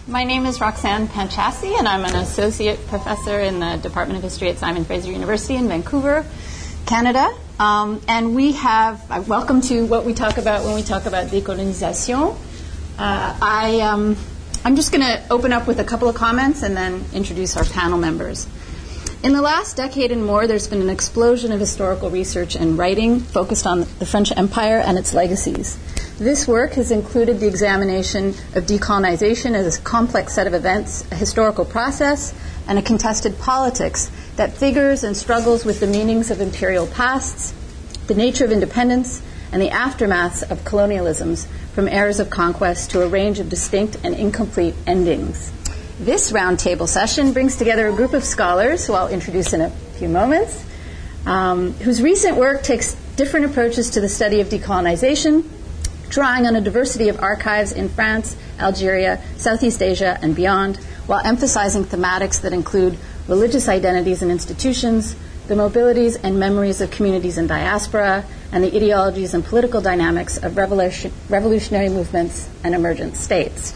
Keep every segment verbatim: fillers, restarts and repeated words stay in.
My name is Roxanne Panchasi, and I'm an associate professor in the Department of History at Simon Fraser University in Vancouver, Canada. Um, and we have, uh, welcome to what we talk about when we talk about décolonisation. Uh, I, um, I'm just going to open up with a couple of comments and then introduce our panel members. In the last decade and more, there's been an explosion of historical research and writing focused on the French Empire and its legacies. This work has included the examination of decolonization as a complex set of events, a historical process, and a contested politics that figures and struggles with the meanings of imperial pasts, the nature of independence, and the aftermaths of colonialisms from eras of conquest to a range of distinct and incomplete endings. This roundtable session brings together a group of scholars, who I'll introduce in a few moments, um, whose recent work takes different approaches to the study of decolonization, drawing on a diversity of archives in France, Algeria, Southeast Asia, and beyond, while emphasizing thematics that include religious identities and institutions, the mobilities and memories of communities in diaspora, and the ideologies and political dynamics of revolution, revolutionary movements and emergent states.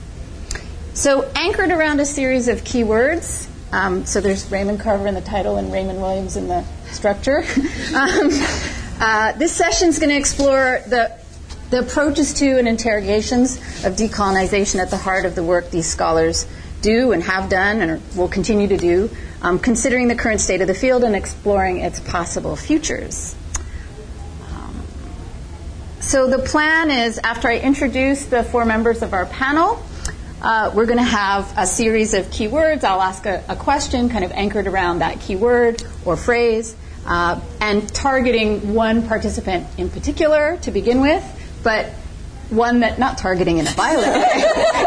So, anchored around a series of key words, um, so there's Raymond Carver in the title and Raymond Williams in the structure. um, uh, this session is going to explore the The approaches to and interrogations of decolonization at the heart of the work these scholars do and have done and will continue to do, um, considering the current state of the field and exploring its possible futures. Um, so the plan is, after I introduce the four members of our panel, uh, we're going to have a series of keywords. I'll ask a, a question kind of anchored around that keyword or phrase, uh, and targeting one participant in particular to begin with, but one that, not targeting in a violent way,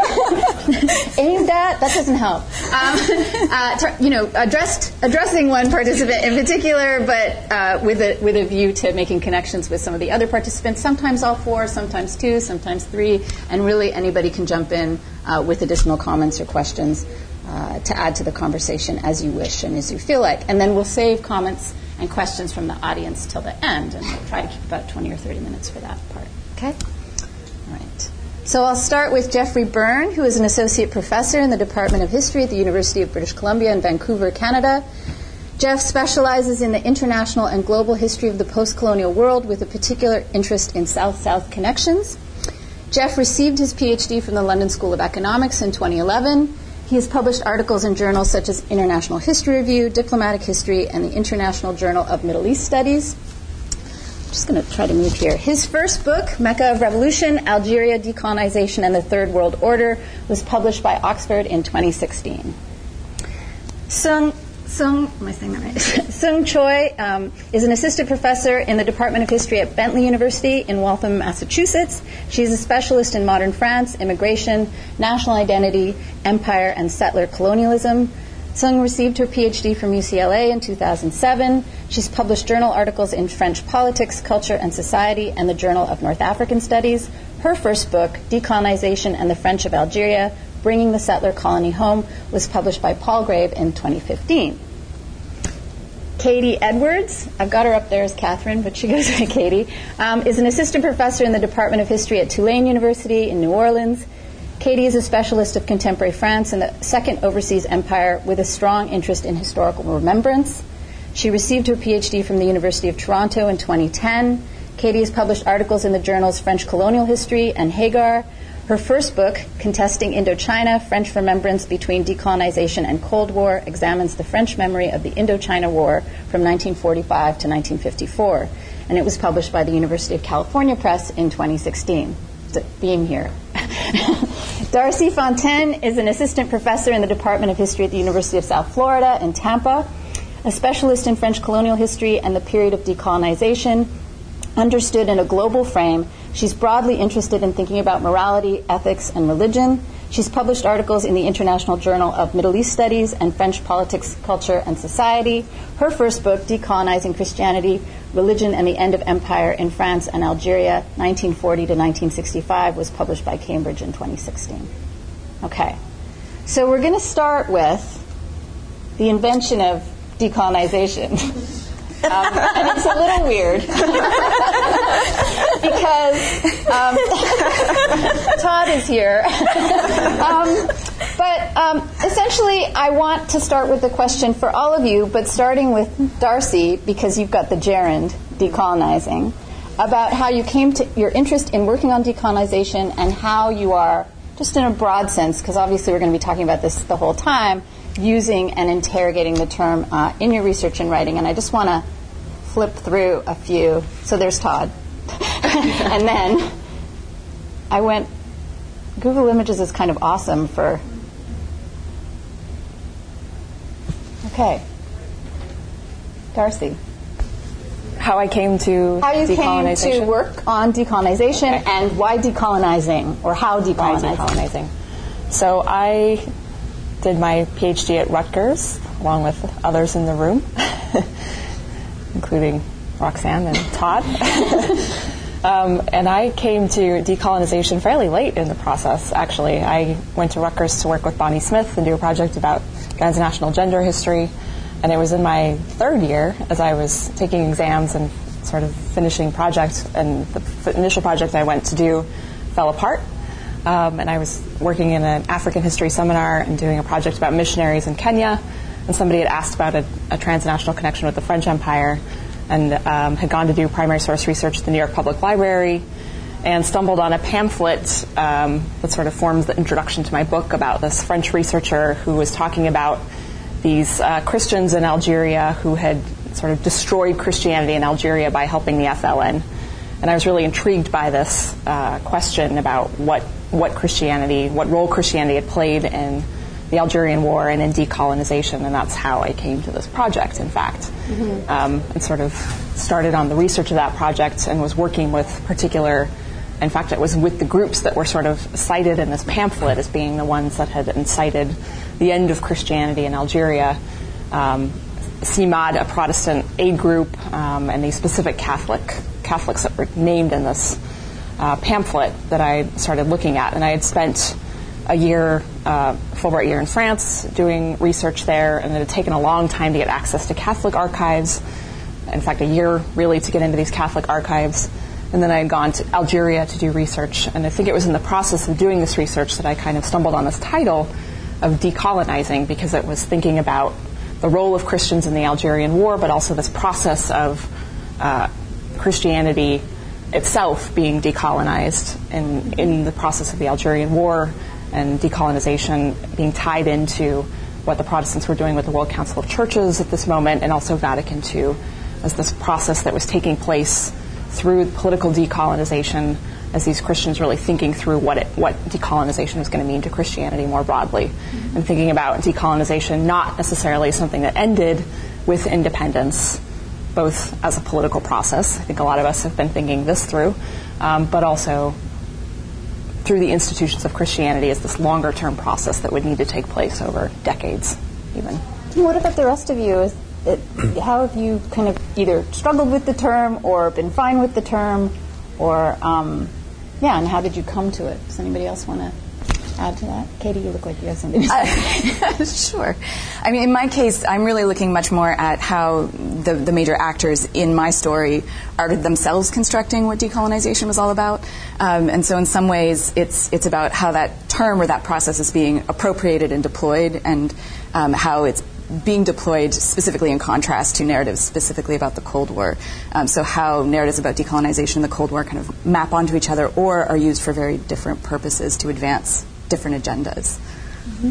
aimed at, that doesn't help. Um, uh, tar- you know, addressed, addressing one participant in particular, but uh, with a with a view to making connections with some of the other participants, sometimes all four, sometimes two, sometimes three, and really anybody can jump in uh, with additional comments or questions uh, to add to the conversation as you wish and as you feel like. And then we'll save comments and questions from the audience till the end, and we'll try to keep about twenty or thirty minutes for that part. Okay? All right. So I'll start with Jeffrey Byrne, who is an associate professor in the Department of History at the University of British Columbia in Vancouver, Canada. Jeff specializes in the international and global history of the post-colonial world with a particular interest in South-South connections. Jeff received his P H D from the London School of Economics in twenty eleven. He has published articles in journals such as International History Review, Diplomatic History, and the International Journal of Middle East Studies. I'm just going to try to move here. His first book, Mecca of Revolution, Algeria, Decolonization, and the Third World Order, was published by Oxford in twenty sixteen. Sung, Sung, am I saying that right? Sung Choi um, is an assistant professor in the Department of History at Bentley University in Waltham, Massachusetts. She's a specialist in modern France, immigration, national identity, empire, and settler colonialism. Sung received her P H D from U C L A in two thousand seven. She's published journal articles in French Politics, Culture, and Society and the Journal of North African Studies. Her first book, Decolonization and the French of Algeria, Bringing the Settler Colony Home, was published by Palgrave in twenty fifteen. Katie Edwards, I've got her up there as Catherine, but she goes by Katie, um, is an assistant professor in the Department of History at Tulane University in New Orleans. Katie is a specialist of contemporary France and the Second Overseas Empire with a strong interest in historical remembrance. She received her P H D from the University of Toronto in twenty ten. Katie has published articles in the journals French Colonial History and Hagar. Her first book, Contesting Indochina, French Remembrance Between Decolonization and Cold War, examines the French memory of the Indochina War from nineteen forty-five to nineteen fifty-four. And it was published by the University of California Press in twenty sixteen. It's a theme here. Darcy Fontaine is an assistant professor in the Department of History at the University of South Florida in Tampa, a specialist in French colonial history and the period of decolonization. Understood in a global frame, she's broadly interested in thinking about morality, ethics, and religion. She's published articles in the International Journal of Middle East Studies and French Politics, Culture, and Society. Her first book, Decolonizing Christianity, Religion and the End of Empire in France and Algeria, nineteen forty to nineteen sixty-five, was published by Cambridge in twenty sixteen. Okay, so we're going to start with the invention of decolonization. Um, and it's a little weird because um, Todd is here. um, But um, essentially, I want to start with the question for all of you, but starting with Darcy, because you've got the gerund, decolonizing, about how you came to your interest in working on decolonization and how you are, just in a broad sense, because obviously we're going to be talking about this the whole time, using and interrogating the term uh, in your research and writing. And I just want to flip through a few. So there's Todd. And then I went, Google Images is kind of awesome for, okay. Darcy. How I came to How you decolonization. came to work on decolonization, okay. And why decolonizing, or how decolonizing. Why decolonizing. So I did my PhD at Rutgers, along with others in the room, including Roxanne and Todd. um, and I came to decolonization fairly late in the process, actually. I went to Rutgers to work with Bonnie Smith and do a project about transnational gender history. And it was in my third year, as I was taking exams and sort of finishing project, and the f- initial project I went to do fell apart. Um, and I was working in an African history seminar and doing a project about missionaries in Kenya. And somebody had asked about a, a transnational connection with the French Empire, and um, had gone to do primary source research at the New York Public Library, and stumbled on a pamphlet um, that sort of forms the introduction to my book about this French researcher who was talking about these uh, Christians in Algeria who had sort of destroyed Christianity in Algeria by helping the F L N. And I was really intrigued by this uh, question about what, what Christianity, what role Christianity had played in the Algerian War and in decolonization, and that's how I came to this project, in fact. Mm-hmm. Um, and sort of started on the research of that project and was working with particular, in fact, it was with the groups that were sort of cited in this pamphlet as being the ones that had incited the end of Christianity in Algeria. Um, C I M A D, a Protestant aid group, um, and these specific Catholic Catholics that were named in this uh, pamphlet that I started looking at. And I had spent a year, uh, Fulbright year in France, doing research there, and it had taken a long time to get access to Catholic archives. In fact, a year really to get into these Catholic archives. And then I had gone to Algeria to do research. And I think it was in the process of doing this research that I kind of stumbled on this title of decolonizing, because it was thinking about the role of Christians in the Algerian War, but also this process of uh, Christianity itself being decolonized in, in the process of the Algerian War, and decolonization being tied into what the Protestants were doing with the World Council of Churches at this moment, and also Vatican Two, as this process that was taking place through political decolonization, as these Christians really thinking through what it, what decolonization was going to mean to Christianity more broadly, mm-hmm. and thinking about decolonization not necessarily something that ended with independence, both as a political process. I think a lot of us have been thinking this through, um, but also through the institutions of Christianity as this longer-term process that would need to take place over decades, even. What about the rest of you? Is it, how have you kind of either struggled with the term or been fine with the term, or um, yeah, and how did you come to it? Does anybody else want to add to that? Katie, you look like you have something to say. Uh, sure. I mean, in my case, I'm really looking much more at how the, the major actors in my story are themselves constructing what decolonization was all about. Um, and so in some ways, it's it's about how that term or that process is being appropriated and deployed, and um, how it's being deployed specifically in contrast to narratives specifically about the Cold War. Um, so how narratives about decolonization and the Cold War kind of map onto each other or are used for very different purposes to advance different agendas. Mm-hmm.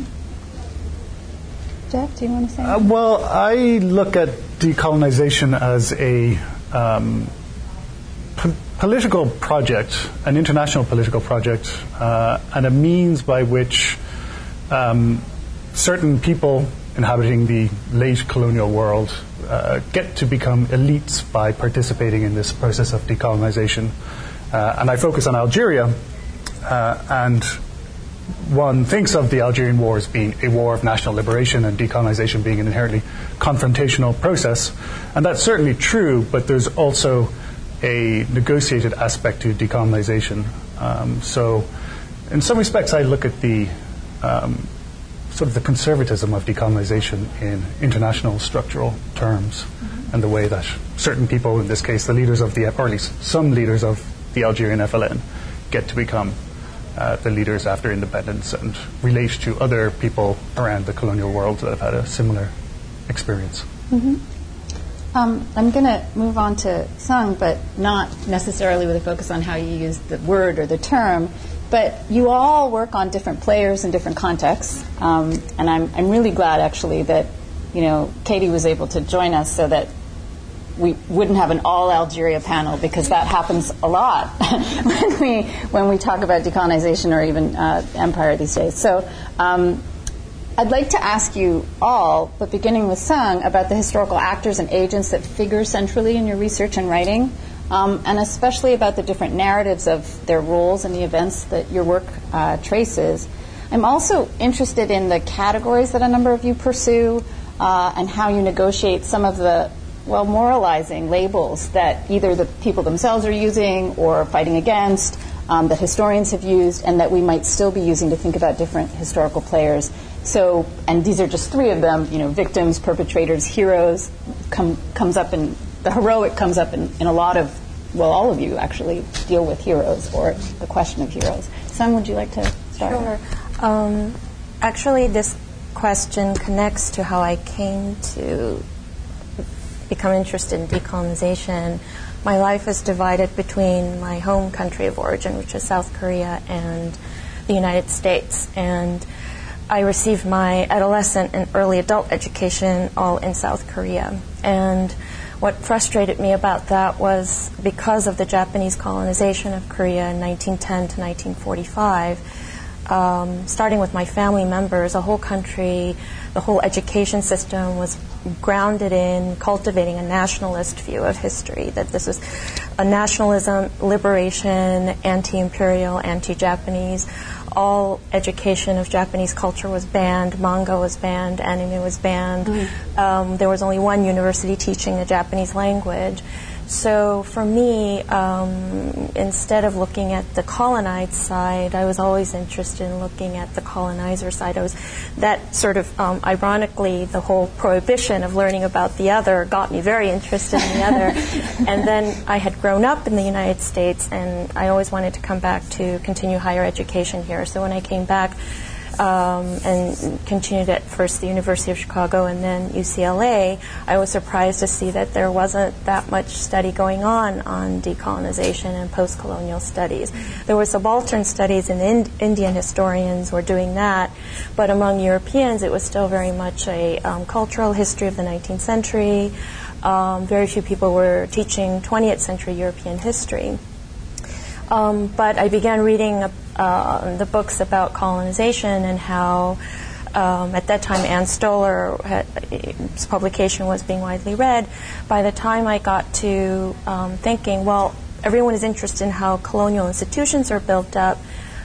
Jeff, do you want to say uh, Well, I look at decolonization as a um, po- political project, an international political project, uh, and a means by which um, certain people inhabiting the late colonial world uh, get to become elites by participating in this process of decolonization. Uh, and I focus on Algeria, uh, and one thinks of the Algerian War as being a war of national liberation and decolonization being an inherently confrontational process. And that's certainly true, but there's also a negotiated aspect to decolonization. Um, so in some respects, I look at the um, sort of the conservatism of decolonization in international structural terms, mm-hmm. and the way that certain people, in this case the leaders of the, or at least some leaders of the Algerian F L N, get to become uh, the leaders after independence and relate to other people around the colonial world that have had a similar experience. Mm-hmm. Um, I'm going to move on to Sung, but not necessarily with a focus on how you use the word or the term. But you all work on different players in different contexts, um, and I'm I'm really glad actually that you know Katie was able to join us so that we wouldn't have an all Algeria panel, because that happens a lot when we when we talk about decolonization or even uh, empire these days. So. Um, I'd like to ask you all, but beginning with Sung, about the historical actors and agents that figure centrally in your research and writing, um, and especially about the different narratives of their roles in the events that your work uh, traces. I'm also interested in the categories that a number of you pursue uh, and how you negotiate some of the, well, moralizing labels that either the people themselves are using or fighting against, um, that historians have used, and that we might still be using to think about different historical players. So, and these are just three of them, you know, victims, perpetrators, heroes, come, comes up in, the heroic comes up in, in a lot of, well, all of you actually deal with heroes or the question of heroes. Sung, would you like to start? Sure. Um, actually, this question connects to how I came to become interested in decolonization. My life is divided between my home country of origin, which is South Korea, and the United States. And I received my adolescent and early adult education all in South Korea. And what frustrated me about that was because of the Japanese colonization of Korea in nineteen ten to nineteen forty-five, um, starting with my family members, the whole country, the whole education system was grounded in cultivating a nationalist view of history, that this was a nationalism, liberation, anti-imperial, anti-Japanese. All education of Japanese culture was banned. Manga was banned. Anime was banned. Mm. Um, there was only one university teaching the Japanese language. So for me, um, instead of looking at the colonized side, I was always interested in looking at the colonizer side. I was that sort of, um, ironically, the whole prohibition of learning about the other got me very interested in the other. And then I had grown up in the United States, and I always wanted to come back to continue higher education here. So when I came back, Um, and continued at first the University of Chicago and then U C L A, I was surprised to see that there wasn't that much study going on on decolonization and post-colonial studies. There were subaltern studies, and Ind- Indian historians were doing that, but among Europeans it was still very much a um, cultural history of the nineteenth century. Um, very few people were teaching twentieth century European history. Um, but I began reading uh, the books about colonization and how, um, at that time, Ann Stoler, had, his publication was being widely read. By the time I got to um, thinking, well, everyone is interested in how colonial institutions are built up.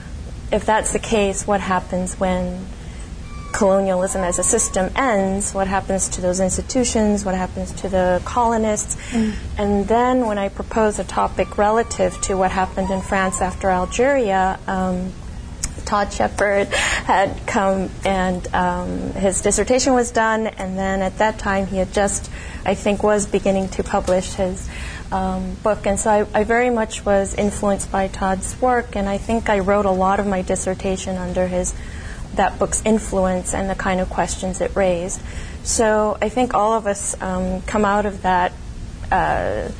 If that's the case, what happens when colonialism as a system ends? What happens to those institutions? What happens to the colonists? Mm. And then when I proposed a topic relative to what happened in France after Algeria, um, Todd Shepard had come and um, his dissertation was done, and then at that time he had just, I think, was beginning to publish his um, book. And so I, I very much was influenced by Todd's work, and I think I wrote a lot of my dissertation under his that book's influence and the kind of questions it raised. So I think all of us um, come out of that uh,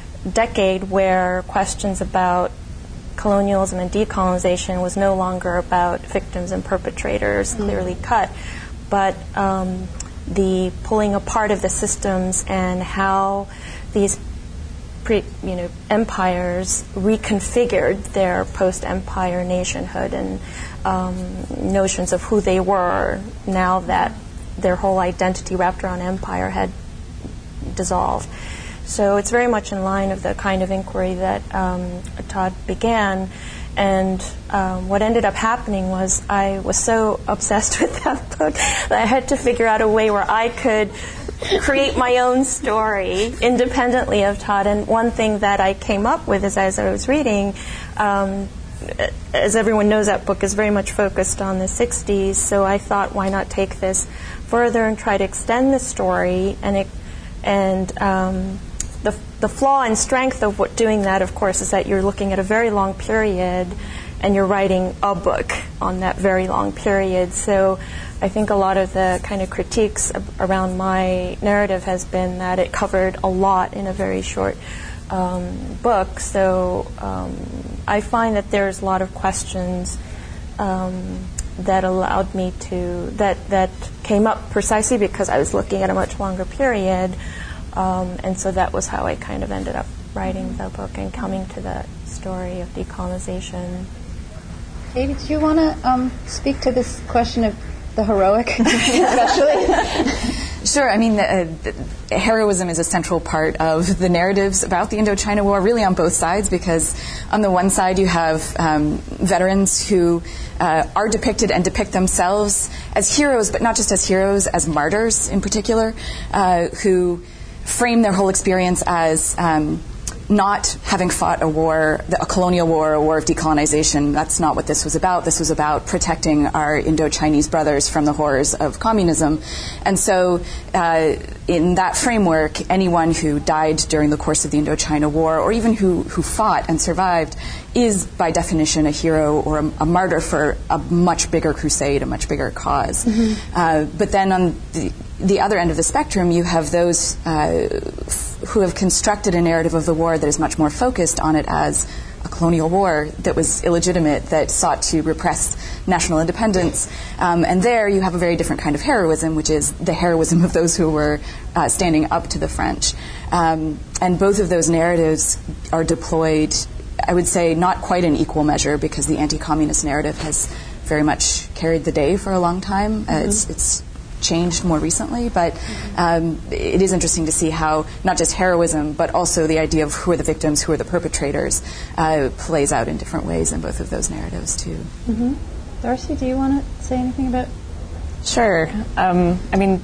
decade where questions about colonialism and decolonization was no longer about victims and perpetrators mm-hmm. clearly cut, but um, the pulling apart of the systems and how these pre, you know, empires reconfigured their post-empire nationhood and Um, notions of who they were now that their whole identity wrapped around empire had dissolved. So it's very much in line of the kind of inquiry that um, Todd began. And um, what ended up happening was I was so obsessed with that book that I had to figure out a way where I could create my own story independently of Todd. And one thing that I came up with is, as I was reading, um, as everyone knows, that book is very much focused on the sixties, so I thought, why not take this further and try to extend the story? And it, and um, the the flaw and strength of what doing that, of course, is that you're looking at a very long period, and you're writing a book on that very long period. So I think a lot of the kind of critiques around my narrative has been that it covered a lot in a very short um, book. So um, I find that there's a lot of questions um, that allowed me to, that, that came up precisely because I was looking at a much longer period. Um, and so that was how I kind of ended up writing the book and coming to the story of decolonization. Katie, do you want to um, speak to this question of the heroic, especially? Sure. I mean, uh, the heroism is a central part of the narratives about the Indochina War, really on both sides, because on the one side you have um, veterans who uh, are depicted and depict themselves as heroes, but not just as heroes, as martyrs in particular, uh, who frame their whole experience as um, not having fought a war, a colonial war, a war of decolonization. That's not what this was about. This was about protecting our Indo-Chinese brothers from the horrors of communism. And so uh, in that framework, anyone who died during the course of the Indochina War, or even who, who fought and survived, is by definition a hero or a, a martyr for a much bigger crusade, a much bigger cause. Mm-hmm. Uh, but then on the, the other end of the spectrum, you have those uh, who have constructed a narrative of the war that is much more focused on it as a colonial war that was illegitimate, that sought to repress national independence. Um, and there you have a very different kind of heroism, which is the heroism of those who were uh, standing up to the French. Um, and both of those narratives are deployed, I would say, not quite in equal measure, because the anti-communist narrative has very much carried the day for a long time. Mm-hmm. Uh, it's, it's changed more recently, but um, it is interesting to see how not just heroism, but also the idea of who are the victims, who are the perpetrators, uh, plays out in different ways in both of those narratives, too. Mm-hmm. Darcy, do you want to say anything about? Sure. Um, I mean,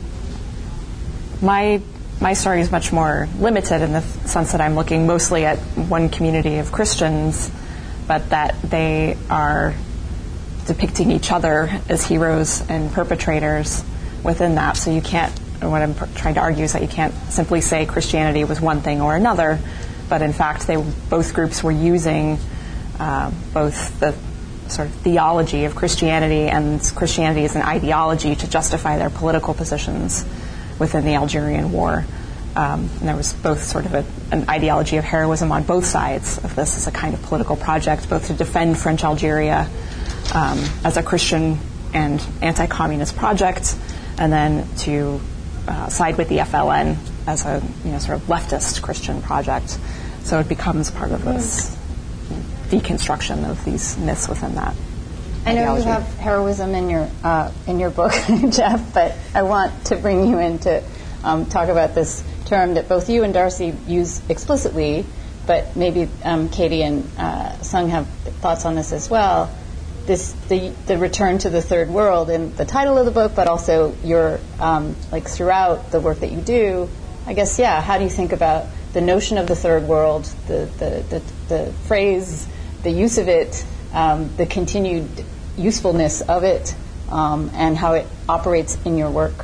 my my story is much more limited in the sense that I'm looking mostly at one community of Christians, but that they are depicting each other as heroes and perpetrators within that. So you can't, what I'm pr- trying to argue is that you can't simply say Christianity was one thing or another, but in fact they both groups were using uh, both the sort of theology of Christianity and Christianity as an ideology to justify their political positions within the Algerian War. Um, and there was both sort of a, an ideology of heroism on both sides of this as a kind of political project, both to defend French Algeria um, as a Christian and anti-communist project, and then to uh, side with the F L N as a you know sort of leftist Christian project. So it becomes part of this deconstruction of these myths within that. I know ideology. you have heroism in your uh, in your book, Jeff, but I want to bring you in to um, talk about this term that both you and Darcy use explicitly, but maybe um, Katie and uh, Sung have thoughts on this as well. This the the return to the third world in the title of the book, but also your um, like throughout the work that you do. I guess yeah. How do you think about the notion of the third world, the the the, the phrase, the use of it, um, the continued usefulness of it, um, and how it operates in your work?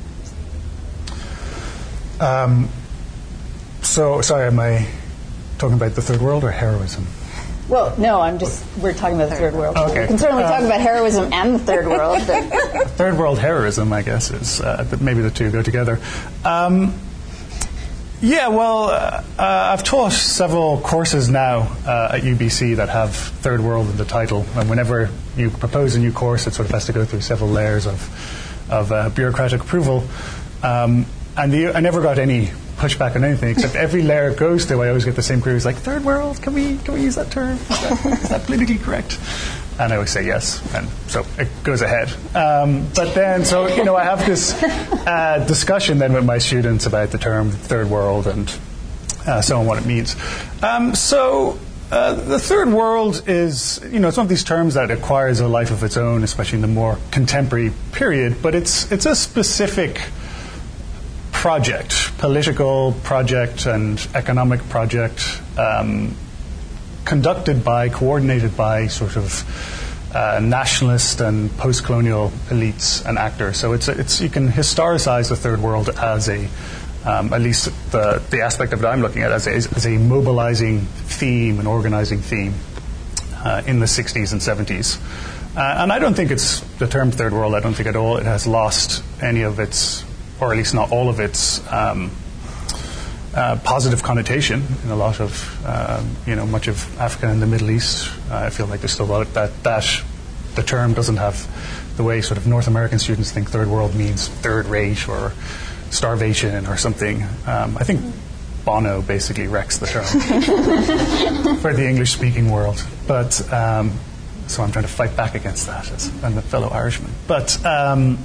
Um, so sorry, am I talking about the third world or heroism? Well, no, I'm just, we're talking about the third world. Okay. We can certainly uh, talk about heroism and the third world. But third world heroism, I guess, is uh, maybe the two go together. Um, yeah, well, uh, uh, I've taught several courses now uh, at U B C that have third world in the title, and whenever you propose a new course, it sort of has to go through several layers of, of uh, bureaucratic approval. Um, and the, I never got any pushback on anything, except every layer it goes through, I always get the same queries like, third world, can we can we use that term? Is that, is that politically correct? And I always say yes, and so it goes ahead. Um, but then, so, you know, I have this uh, discussion then with my students about the term third world and uh, so on, what it means. Um, so uh, the third world is, you know, it's one of these terms that acquires a life of its own, especially in the more contemporary period, but it's it's a specific project, political project and economic project, um, conducted by, coordinated by sort of uh, nationalist and post-colonial elites and actors. So it's it's you can historicize the third world as a, um, at least the the aspect of it I'm looking at as a, as a mobilizing theme, an organizing theme. uh, in the sixties and seventies. Uh, and I don't think it's the term third world, I don't think at all it has lost any of its, or at least not all of its, um, uh, positive connotation in a lot of, um, you know, much of Africa and the Middle East. Uh, I feel like there's still a lot of that, that the term doesn't have the way sort of North American students think third world means third rate or starvation or something. Um, I think Bono basically wrecks the term for the English-speaking world. But um, so I'm trying to fight back against that as I'm a fellow Irishman. But um,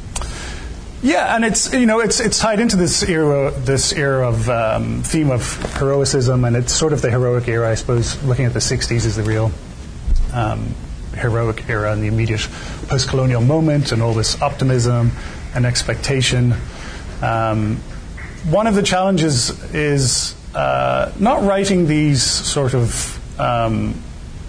yeah, and it's you know it's it's tied into this era this era of um, theme of heroicism, and it's sort of the heroic era, I suppose. Looking at the sixties is the real um, heroic era, and the immediate post-colonial moment, and all this optimism and expectation. Um, one of the challenges is uh, not writing these sort of um,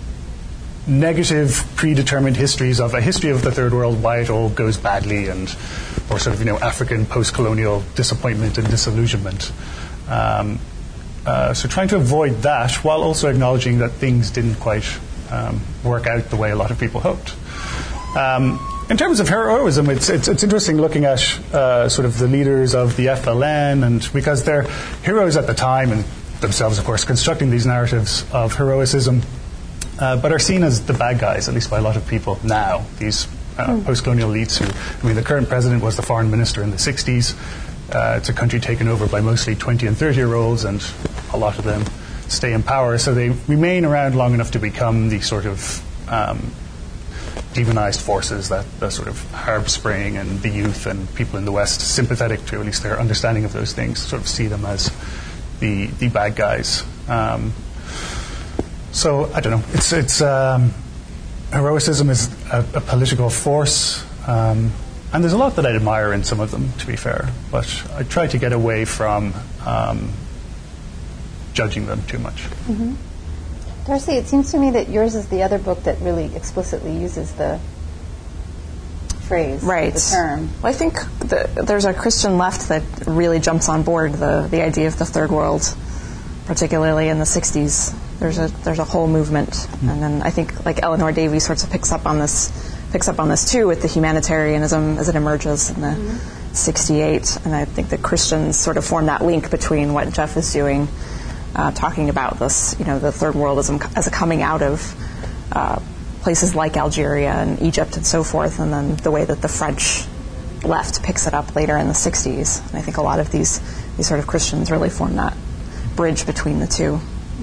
negative, predetermined histories of a history of the third world, why it all goes badly, and or sort of you know African post-colonial disappointment and disillusionment. Um, uh, so trying to avoid that while also acknowledging that things didn't quite um, work out the way a lot of people hoped. Um, In terms of heroism, it's it's, it's interesting looking at uh, sort of the leaders of the F L N, and because they're heroes at the time and themselves, of course, constructing these narratives of heroicism, uh, but are seen as the bad guys, at least by a lot of people now. These uh, mm. post-colonial elites who, I mean, the current president was the foreign minister in the sixties. Uh, it's a country taken over by mostly twenty and thirty-year-olds, and a lot of them stay in power, so they remain around long enough to become the sort of um, demonized forces that the sort of Arab Spring and the youth and people in the West, sympathetic to at least their understanding of those things, sort of see them as the the bad guys. Um, so I don't know. It's it's um, heroicism is a, a political force, um, and there's a lot that I admire in some of them, to be fair. But I try to get away from um, judging them too much. Mm-hmm. Darcy, it seems to me that yours is the other book that really explicitly uses the phrase, right. the term. Well, I think the, there's a Christian left that really jumps on board the, the idea of the third world, particularly in the sixties. There's a there's a whole movement, mm-hmm. and then I think like Eleanor Davies sort of picks up on this picks up on this too with the humanitarianism as it emerges in the mm-hmm. sixty-eight, and I think that Christians sort of form that link between what Jeff is doing. Uh, talking about this, you know, the third world as, as a coming out of uh, places like Algeria and Egypt and so forth, and then the way that the French left picks it up later in the sixties. And I think a lot of these these sort of Christians really form that bridge between the two.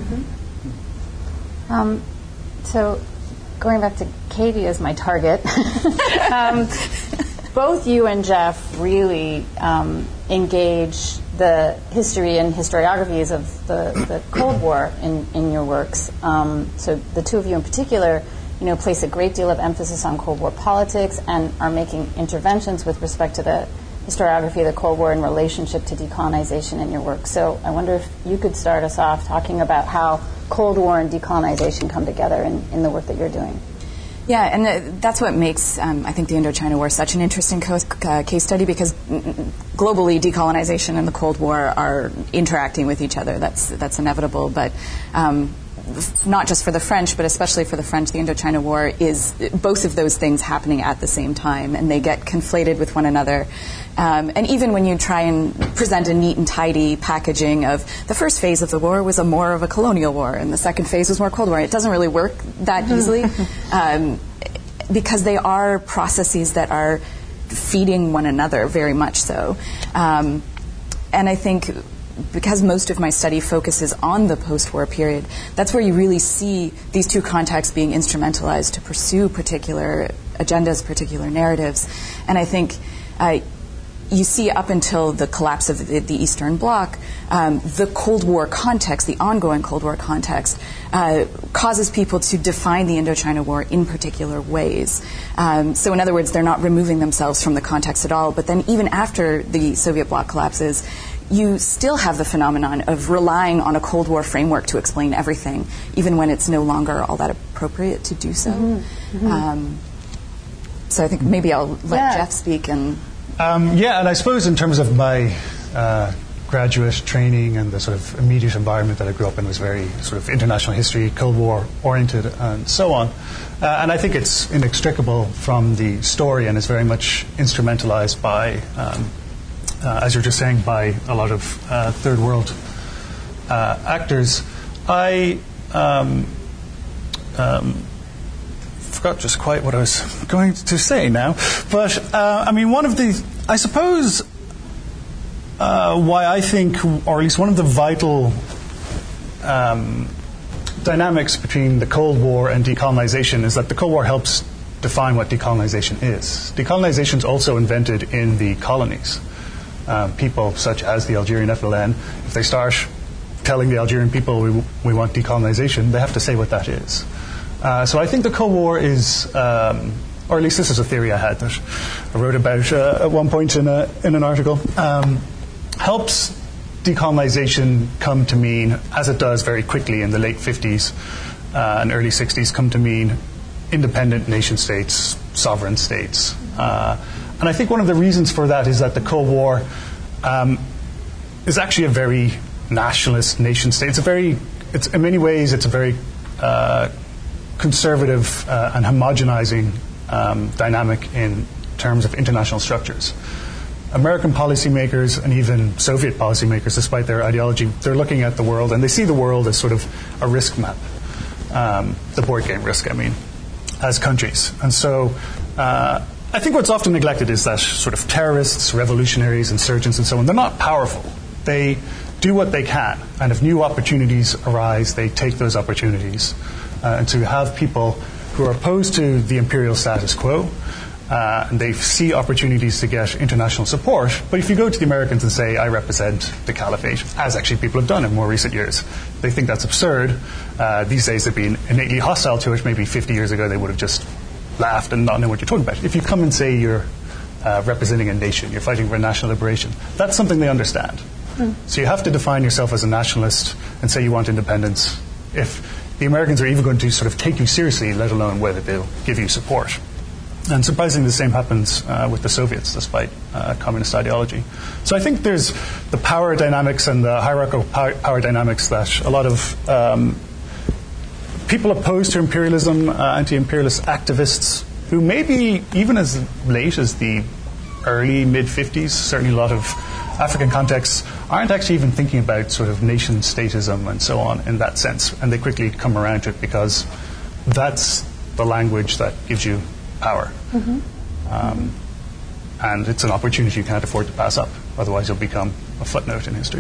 Mm-hmm. Um, so going back to Katie as my target, um, both you and Jeff really um, engage the history and historiographies of the, the Cold War in, in your works. Um, so the two of you in particular, you know, place a great deal of emphasis on Cold War politics and are making interventions with respect to the historiography of the Cold War in relationship to decolonization in your work. So I wonder if you could start us off talking about how Cold War and decolonization come together in, in the work that you're doing. Yeah, and uh, that's what makes, um, I think, the Indochina War such an interesting co- uh, case study, because mm, globally, decolonization and the Cold War are interacting with each other. That's that's inevitable. But um, f- not just for the French, but especially for the French, the Indochina War is both of those things happening at the same time, and they get conflated with one another. Um, and even when you try and present a neat and tidy packaging of the first phase of the war was a more of a colonial war, and the second phase was more Cold War, it doesn't really work that easily um, because they are processes that are feeding one another very much so. Um, and I think because most of my study focuses on the post-war period, that's where you really see these two contexts being instrumentalized to pursue particular agendas, particular narratives. And I think uh, you see up until the collapse of the, the Eastern Bloc, um, the Cold War context, the ongoing Cold War context, uh, causes people to define the Indochina War in particular ways. Um, so in other words, they're not removing themselves from the context at all. But then even after the Soviet bloc collapses, you still have the phenomenon of relying on a Cold War framework to explain everything, even when it's no longer all that appropriate to do so. Mm-hmm. Mm-hmm. Um, so I think maybe I'll let yeah. Jeff speak and... Um, yeah, and I suppose in terms of my uh, graduate training and the sort of immediate environment that I grew up in was very sort of international history, Cold War oriented, and so on. Uh, and I think it's inextricable from the story and is very much instrumentalized by, um, uh, as you're just saying, by a lot of uh, third world uh, actors. I um, um, forgot just quite what I was going to say now, but uh, I mean, one of the, I suppose, uh, why I think, or at least one of the vital um, dynamics between the Cold War and decolonization is that the Cold War helps define what decolonization is. Decolonization is also invented in the colonies. Uh, people such as the Algerian F L N, if they start telling the Algerian people we, we want decolonization, they have to say what that is. Uh, so I think the Cold War is, um, or at least this is a theory I had that I wrote about uh, at one point in, a, in an article, um, helps decolonization come to mean, as it does very quickly in the late fifties uh, and early sixties, come to mean independent nation states, sovereign states. Uh, and I think one of the reasons for that is that the Cold War um, is actually a very nationalist nation state. It's a very, it's in many ways, it's a very uh, conservative uh, and homogenizing um, dynamic in terms of international structures. American policymakers and even Soviet policymakers, despite their ideology, they're looking at the world and they see the world as sort of a risk map, um, the board game risk, I mean, as countries. And so uh, I think what's often neglected is that sort of terrorists, revolutionaries, insurgents, and so on, they're not powerful. They do what they can, and if new opportunities arise, they take those opportunities. Uh, and to have people who are opposed to the imperial status quo, uh, and they see opportunities to get international support. But if you go to the Americans and say, I represent the caliphate, as actually people have done in more recent years, they think that's absurd. Uh, these days they've been innately hostile to it. Maybe fifty years ago they would have just laughed and not known what you're talking about. If you come and say you're uh, representing a nation, you're fighting for national liberation, that's something they understand. Mm. So you have to define yourself as a nationalist and say you want independence if the Americans are even going to sort of take you seriously, let alone whether they'll give you support. And surprisingly, the same happens uh, with the Soviets, despite uh, communist ideology. So I think there's the power dynamics and the hierarchical power, power dynamics that a lot of um, people opposed to imperialism, uh, anti-imperialist activists, who maybe even as late as the early, mid-fifties, certainly a lot of African contexts, aren't actually even thinking about sort of nation-statism and so on in that sense. And they quickly come around to it because that's the language that gives you power. Mm-hmm. Um, and it's an opportunity you can't afford to pass up. Otherwise, you'll become a footnote in history.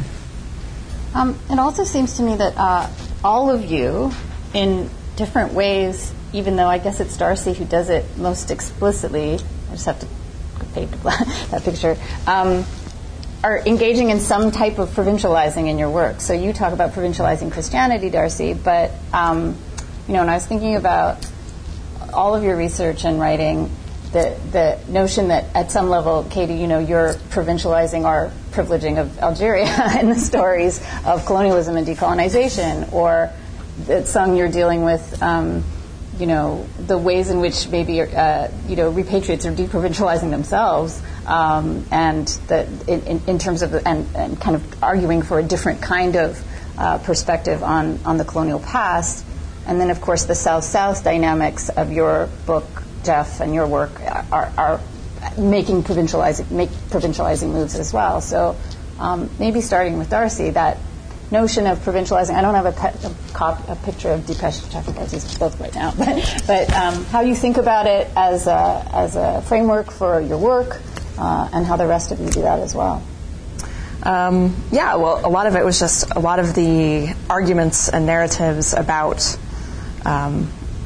Um, it also seems to me that uh, all of you, in different ways, even though I guess it's Darcy who does it most explicitly, I just have to paint that picture, um, are engaging in some type of provincializing in your work. So you talk about provincializing Christianity, Darcy, but um, you know, when I was thinking about all of your research and writing, the the notion that at some level, Katie, you know, you're provincializing or privileging of Algeria in the stories of colonialism and decolonization, or that Sung, you're dealing with, um, you know, the ways in which maybe uh, you know repatriates are deprovincializing themselves, um, and that in, in terms of the, and, and kind of arguing for a different kind of uh, perspective on on the colonial past. And then, of course, the South-South dynamics of your book, Jeff, and your work are, are making provincializing make provincializing moves as well. So um, maybe starting with Darcy, that notion of provincializing. I don't have a, pe- a, cop, a picture of Dipesh Chakrabarty's book right now, but, but um, how you think about it as a, as a framework for your work, uh, and how the rest of you do that as well. Um, yeah, well, a lot of it was just a lot of the arguments and narratives about Um,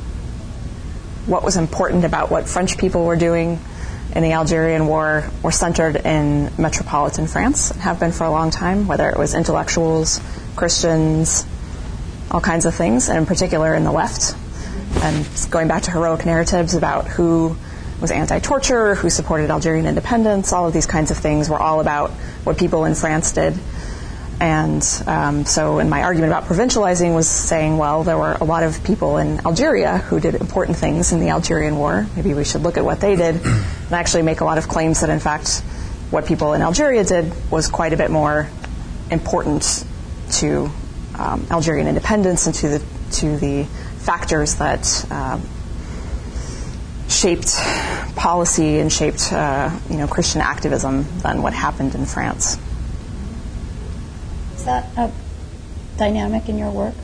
what was important about what French people were doing in the Algerian War were centered in metropolitan France, and have been for a long time, whether it was intellectuals, Christians, all kinds of things, and in particular in the left. And going back to heroic narratives about who was anti-torture, who supported Algerian independence, all of these kinds of things were all about what people in France did. And um, so in my argument about provincializing was saying, well, there were a lot of people in Algeria who did important things in the Algerian War. Maybe we should look at what they did and actually make a lot of claims that, in fact, what people in Algeria did was quite a bit more important to um, Algerian independence and to the to the factors that uh, shaped policy and shaped uh, you know Christian activism than what happened in France. Is that a dynamic in your work?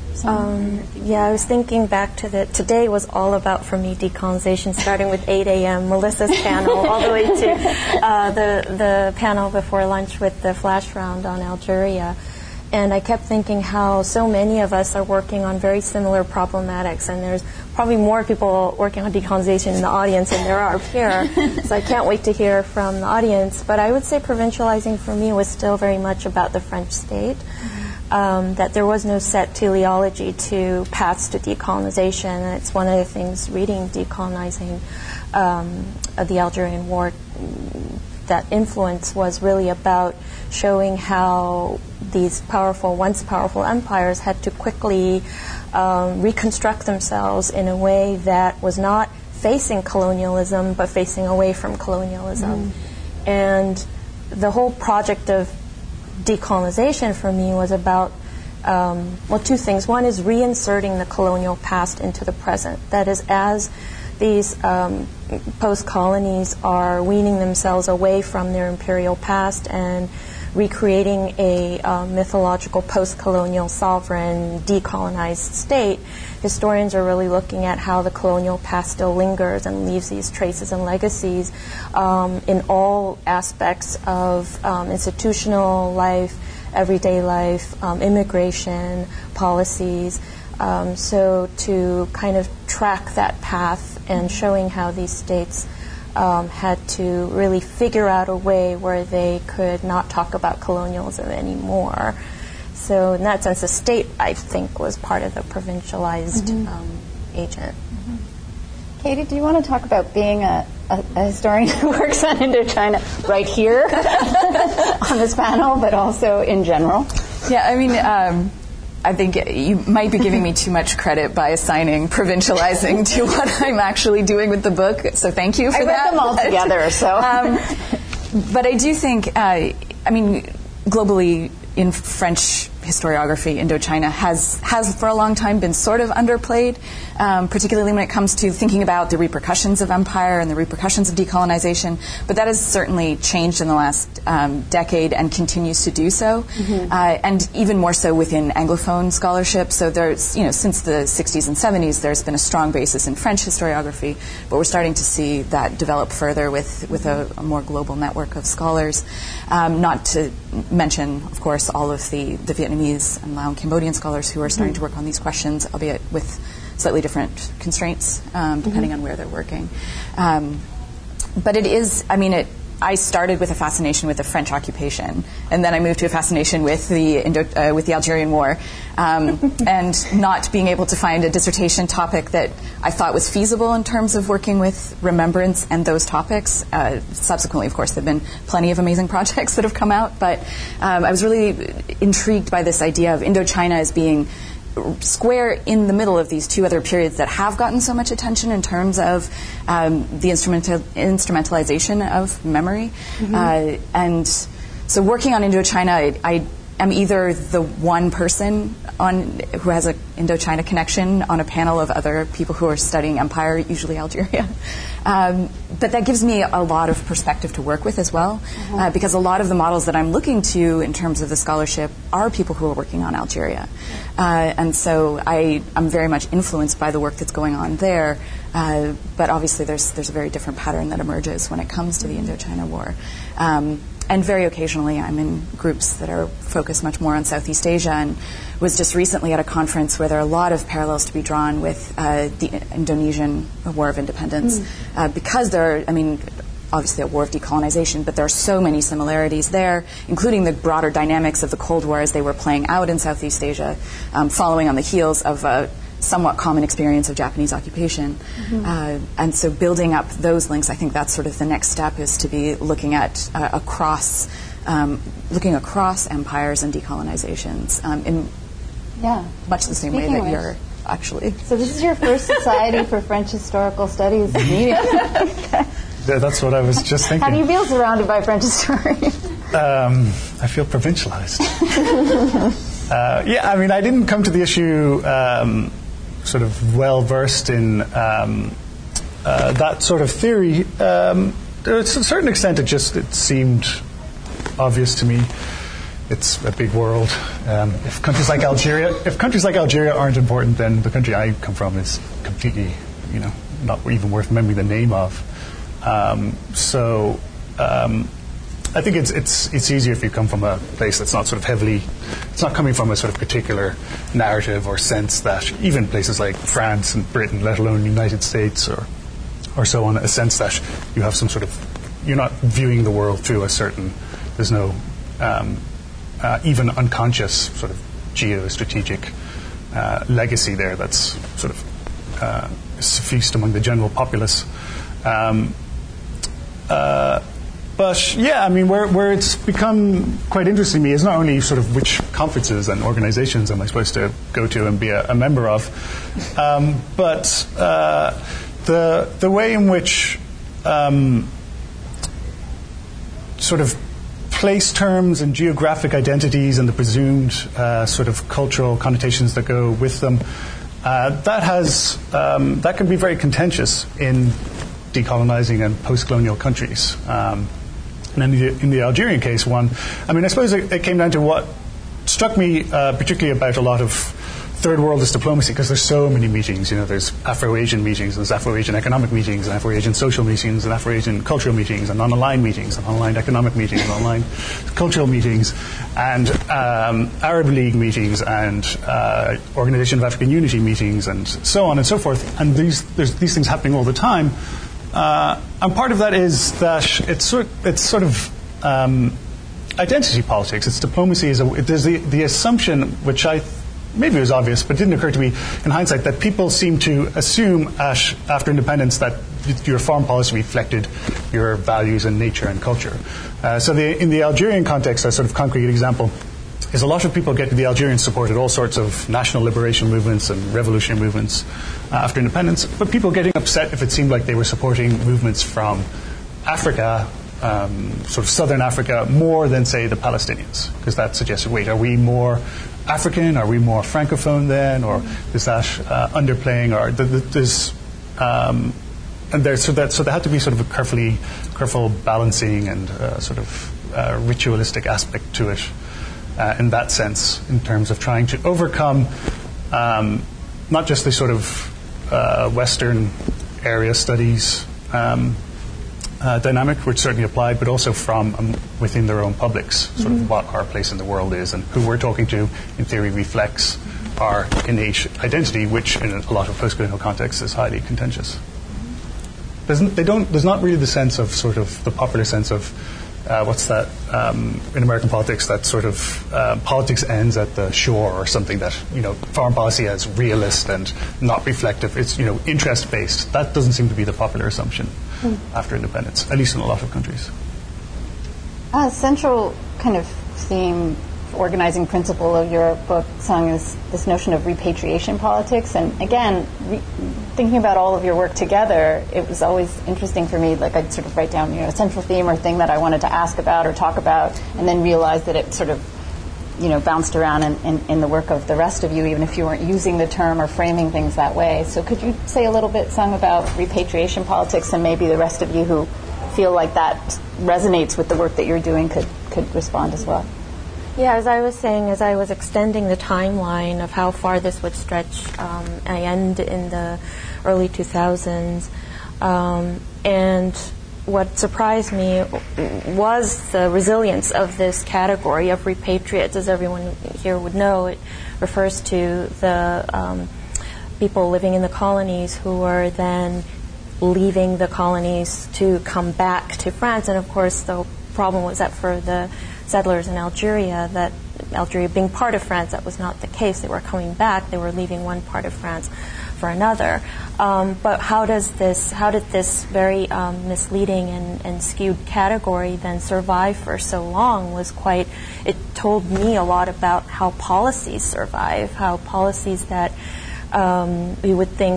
Um, yeah, I was thinking back to the, today was all about, for me, decolonization, starting with eight a.m., Melissa's panel, all the way to uh, the, the panel before lunch with the flash round on Algeria. And I kept thinking how so many of us are working on very similar problematics, and there's probably more people working on decolonization in the audience than there are here. So I can't wait to hear from the audience. But I would say provincializing for me was still very much about the French state. Um, that there was no set teleology to paths to decolonization. And it's one of the things reading Decolonizing um, of the Algerian War, that influence was really about showing how these powerful, once powerful empires had to quickly um, reconstruct themselves in a way that was not facing colonialism, but facing away from colonialism. Mm. And the whole project of decolonization for me was about, um, well, two things. One is reinserting the colonial past into the present. That is, as these um, post-colonies are weaning themselves away from their imperial past and recreating a uh, mythological post-colonial sovereign decolonized state, historians are really looking at how the colonial past still lingers and leaves these traces and legacies um, in all aspects of um, institutional life, everyday life, um, immigration, policies. Um, so to kind of track that path and showing how these states Um, had to really figure out a way where they could not talk about colonialism anymore. So in that sense, the state, I think, was part of the provincialized mm-hmm. um, agent. Mm-hmm. Katie, do you want to talk about being a, a, a historian who works on Indochina right here on this panel, but also in general? Yeah, I mean, um, I think you might be giving me too much credit by assigning provincializing to what I'm actually doing with the book, so thank you for I that. I read them all together, so. um, but I do think, uh, I mean, globally, in French historiography, Indochina has, has for a long time been sort of underplayed, um, particularly when it comes to thinking about the repercussions of empire and the repercussions of decolonization. But that has certainly changed in the last um, decade and continues to do so, mm-hmm. uh, and even more so within Anglophone scholarship. So there's, you know, since the sixties and seventies, there's been a strong basis in French historiography, but we're starting to see that develop further with, with a, a more global network of scholars. Um, not to mention, of course, all of the, the Vietnamese and Lao and Cambodian scholars who are starting mm-hmm. to work on these questions, albeit with slightly different constraints, um, depending mm-hmm. on where they're working. Um, but it is, I mean, it, I started with a fascination with the French occupation, and then I moved to a fascination with the Indo, uh, with the Algerian War, um, and not being able to find a dissertation topic that I thought was feasible in terms of working with remembrance and those topics. Uh, subsequently, of course, there have been plenty of amazing projects that have come out, but um, I was really intrigued by this idea of Indochina as being square in the middle of these two other periods that have gotten so much attention in terms of um, the instrumental, instrumentalization of memory. Mm-hmm. Uh, and so working on Indochina, I, I am either the one person on who has an Indochina connection on a panel of other people who are studying empire, usually Algeria. Um, but that gives me a lot of perspective to work with as well, mm-hmm. uh, because a lot of the models that I'm looking to in terms of the scholarship are people who are working on Algeria. Uh, and so I, I'm very much influenced by the work that's going on there, uh, but obviously there's, there's a very different pattern that emerges when it comes to the Indochina War. Um, And very occasionally I'm in groups that are focused much more on Southeast Asia, and was just recently at a conference where there are a lot of parallels to be drawn with uh, the Indonesian War of Independence. Mm. Uh, because there are, I mean, obviously a war of decolonization, but there are so many similarities there, including the broader dynamics of the Cold War as they were playing out in Southeast Asia, um, following on the heels of a somewhat common experience of Japanese occupation. Mm-hmm. Uh, and so building up those links, I think that's sort of the next step, is to be looking at uh, across, um, looking across empires and decolonizations um, in yeah. much the same Speaking way that you're actually. So this is your first Society for French Historical Studies meeting. Yeah, that's what I was just thinking. How do you feel surrounded by French historians? Um, I feel provincialized. uh, yeah, I mean, I didn't come to the issue um, sort of well versed in um, uh, that sort of theory. Um, to a certain extent, it just it seemed obvious to me. It's a big world. Um, if countries like Algeria, if countries like Algeria aren't important, then the country I come from is completely, you know, not even worth remembering the name of. Um, so. Um, I think it's it's it's easier if you come from a place that's not sort of heavily, it's not coming from a sort of particular narrative or sense that even places like France and Britain, let alone the United States or or so on, a sense that you have some sort of, you're not viewing the world through a certain, there's no um, uh, even unconscious sort of geostrategic uh, legacy there that's sort of uh, suffused among the general populace. Um, uh, But yeah, I mean, where where it's become quite interesting to me is not only sort of which conferences and organizations am I supposed to go to and be a, a member of, um, but uh, the the way in which um, sort of place terms and geographic identities and the presumed uh, sort of cultural connotations that go with them, uh, that has um, that can be very contentious in decolonizing and post-colonial countries. Um, And in the, in the Algerian case, one, I mean, I suppose it, it came down to what struck me uh, particularly about a lot of third worldist diplomacy, because there's so many meetings. You know, there's Afro-Asian meetings, there's Afro-Asian economic meetings, and Afro-Asian social meetings, and Afro-Asian cultural meetings, and non-aligned meetings, and online economic meetings, and online cultural meetings, and um, Arab League meetings, and uh, Organization of African Unity meetings, and so on and so forth. And these there's these things happening all the time. Uh, and part of that is that it's sort, it's sort of um, identity politics. It's diplomacy. Is a, there's the, the assumption, which I maybe it was obvious, but it didn't occur to me in hindsight, that people seem to assume at, after independence that your foreign policy reflected your values and nature and culture. Uh, so the, in the Algerian context, a sort of concrete example is a lot of people get the Algerians supported all sorts of national liberation movements and revolutionary movements uh, after independence, but people getting upset if it seemed like they were supporting movements from Africa, um, sort of southern Africa, more than, say, the Palestinians, because that suggested, wait, are we more African? Are we more Francophone then? Or is that uh, underplaying? Or th- th- there's, um, and there, so that so there had to be sort of a carefully, careful balancing and uh, sort of uh, ritualistic aspect to it. Uh, in that sense, in terms of trying to overcome um, not just the sort of uh, Western area studies um, uh, dynamic, which certainly applied, but also from um, within their own publics, sort mm-hmm. of what our place in the world is, and who we're talking to, in theory, reflects our innate identity, which in a lot of post-colonial contexts is highly contentious. There's, they don't, there's not really the sense of sort of the popular sense of Uh, what's that um, in American politics? That sort of uh, politics ends at the shore, or something. That, you know, foreign policy as realist and not reflective. It's, you know, interest based. That doesn't seem to be the popular assumption mm. after independence, at least in a lot of countries. A central kind of theme, organizing principle of your book, Sung, is this notion of repatriation politics. And again, re- thinking about all of your work together, it was always interesting for me. Like, I'd sort of write down, you know, a central theme or thing that I wanted to ask about or talk about, and then realize that it sort of, you know, bounced around in, in, in the work of the rest of you, even if you weren't using the term or framing things that way. So could you say a little bit, Sung, about repatriation politics, and maybe the rest of you who feel like that resonates with the work that you're doing could, could respond as well? Yeah, as I was saying, as I was extending the timeline of how far this would stretch, um, I end in the early two thousands, um, and what surprised me was the resilience of this category of repatriates. As everyone here would know, it refers to the um, people living in the colonies who were then leaving the colonies to come back to France. And of course, the problem was that for the settlers in Algeria, that Algeria being part of France, that was not the case. They were coming back. They were leaving one part of France for another. Um, but how does this, how did this very um, misleading and, and skewed category then survive for so long was quite, it told me a lot about how policies survive, how policies that um, we would think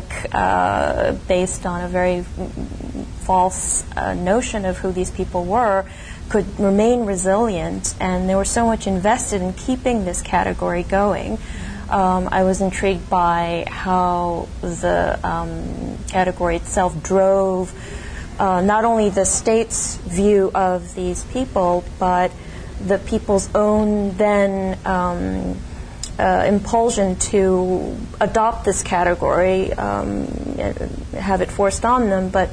uh, based on a very false uh, notion of who these people were, could remain resilient, and they were so much invested in keeping this category going. Um, I was intrigued by how the um, category itself drove uh, not only the state's view of these people, but the people's own then um, uh, impulsion to adopt this category, um, have it forced on them. But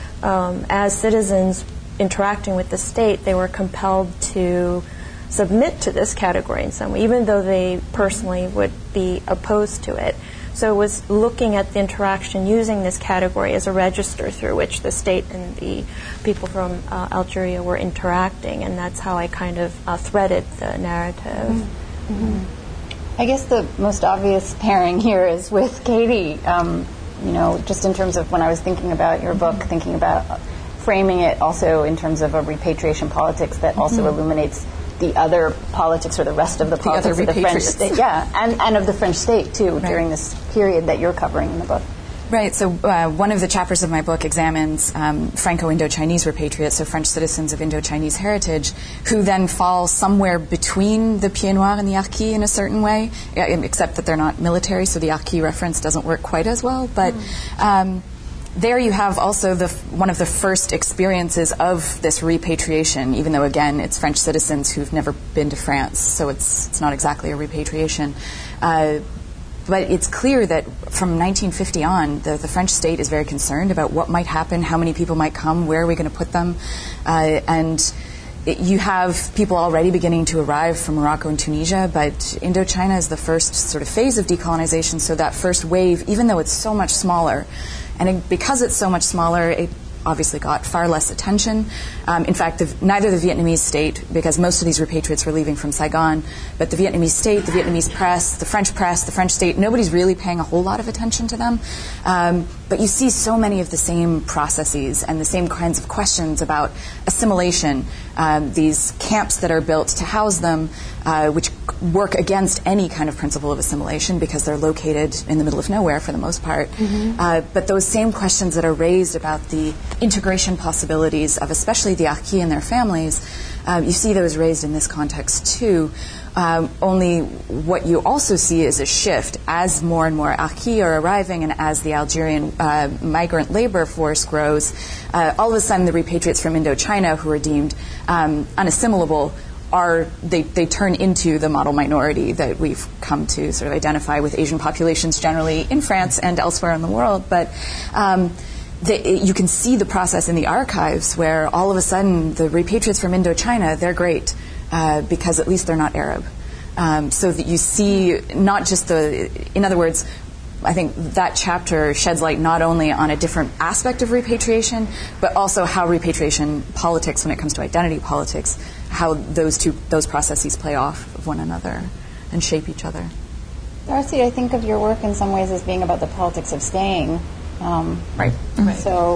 um, as citizens interacting with the state, they were compelled to submit to this category in some way, even though they personally would be opposed to it. So it was looking at the interaction using this category as a register through which the state and the people from uh, Algeria were interacting, and that's how I kind of uh, threaded the narrative. Mm-hmm. Mm-hmm. I guess the most obvious pairing here is with Katie, um, you know, just in terms of when I was thinking about your book, mm-hmm. thinking about framing it also in terms of a repatriation politics that also mm-hmm. illuminates the other politics or the rest of the, the politics of the French state, yeah, and, and of the French state too, right. during this period that you're covering in the book. Right. So uh, one of the chapters of my book examines um, Franco-Indo-Chinese repatriates, so French citizens of Indo-Chinese heritage, who then fall somewhere between the Pieds Noirs and the Harkis in a certain way, except that they're not military, so the Harkis reference doesn't work quite as well. But mm. um, there you have also the one of the first experiences of this repatriation, even though, again, it's French citizens who've never been to France, so it's it's not exactly a repatriation. Uh, but it's clear that from nineteen fifty on, the, the French state is very concerned about what might happen, how many people might come, where are we going to put them, uh, and it, you have people already beginning to arrive from Morocco and Tunisia, but Indochina is the first sort of phase of decolonization, so that first wave, even though it's so much smaller, and it, because it's so much smaller, it obviously got far less attention. Um, in fact, the, neither the Vietnamese state, because most of these repatriates were leaving from Saigon, but the Vietnamese state, the Vietnamese press, the French press, the French state, nobody's really paying a whole lot of attention to them. Um, but you see so many of the same processes and the same kinds of questions about assimilation, um, these camps that are built to house them, uh, which work against any kind of principle of assimilation because they're located in the middle of nowhere for the most part. Mm-hmm. Uh, but those same questions that are raised about the integration possibilities of especially the Harkis and their families, uh, you see those raised in this context too. Um, only what you also see is a shift as more and more Harkis are arriving and as the Algerian uh, migrant labor force grows. Uh, all of a sudden, the repatriates from Indochina who are deemed um, unassimilable are they, they turn into the model minority that we've come to sort of identify with Asian populations generally in France and elsewhere in the world. But um, The, you can see the process in the archives where all of a sudden the repatriates from Indochina, they're great uh, because at least they're not Arab. Um, so that you see not just the, in other words, I think that chapter sheds light not only on a different aspect of repatriation, but also how repatriation politics, when it comes to identity politics, how those two those processes play off of one another and shape each other. Darcy, I think of your work in some ways as being about the politics of staying. Um, right. right. So,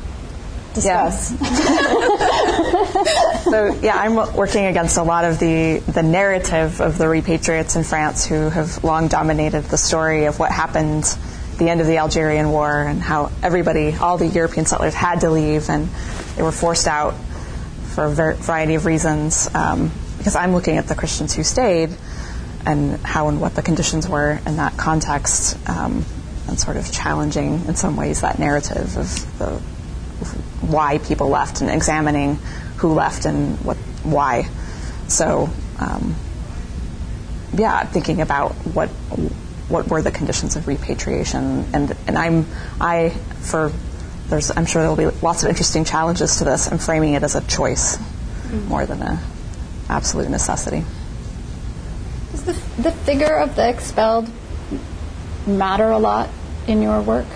discuss. Yeah. so, yeah, I'm working against a lot of the, the narrative of the repatriates in France who have long dominated the story of what happened at the end of the Algerian War and how everybody, all the European settlers had to leave and they were forced out for a variety of reasons. Um, because I'm looking at the Christians who stayed and how and what the conditions were in that context. Um, and sort of challenging in some ways that narrative of the of why people left and examining who left and what why. So um, yeah, thinking about what what were the conditions of repatriation, and and I'm I for there's I'm sure there will be lots of interesting challenges to this. I'm framing it as a choice mm-hmm. more than a absolute necessity. Does the the figure of the expelled matter a lot in your work?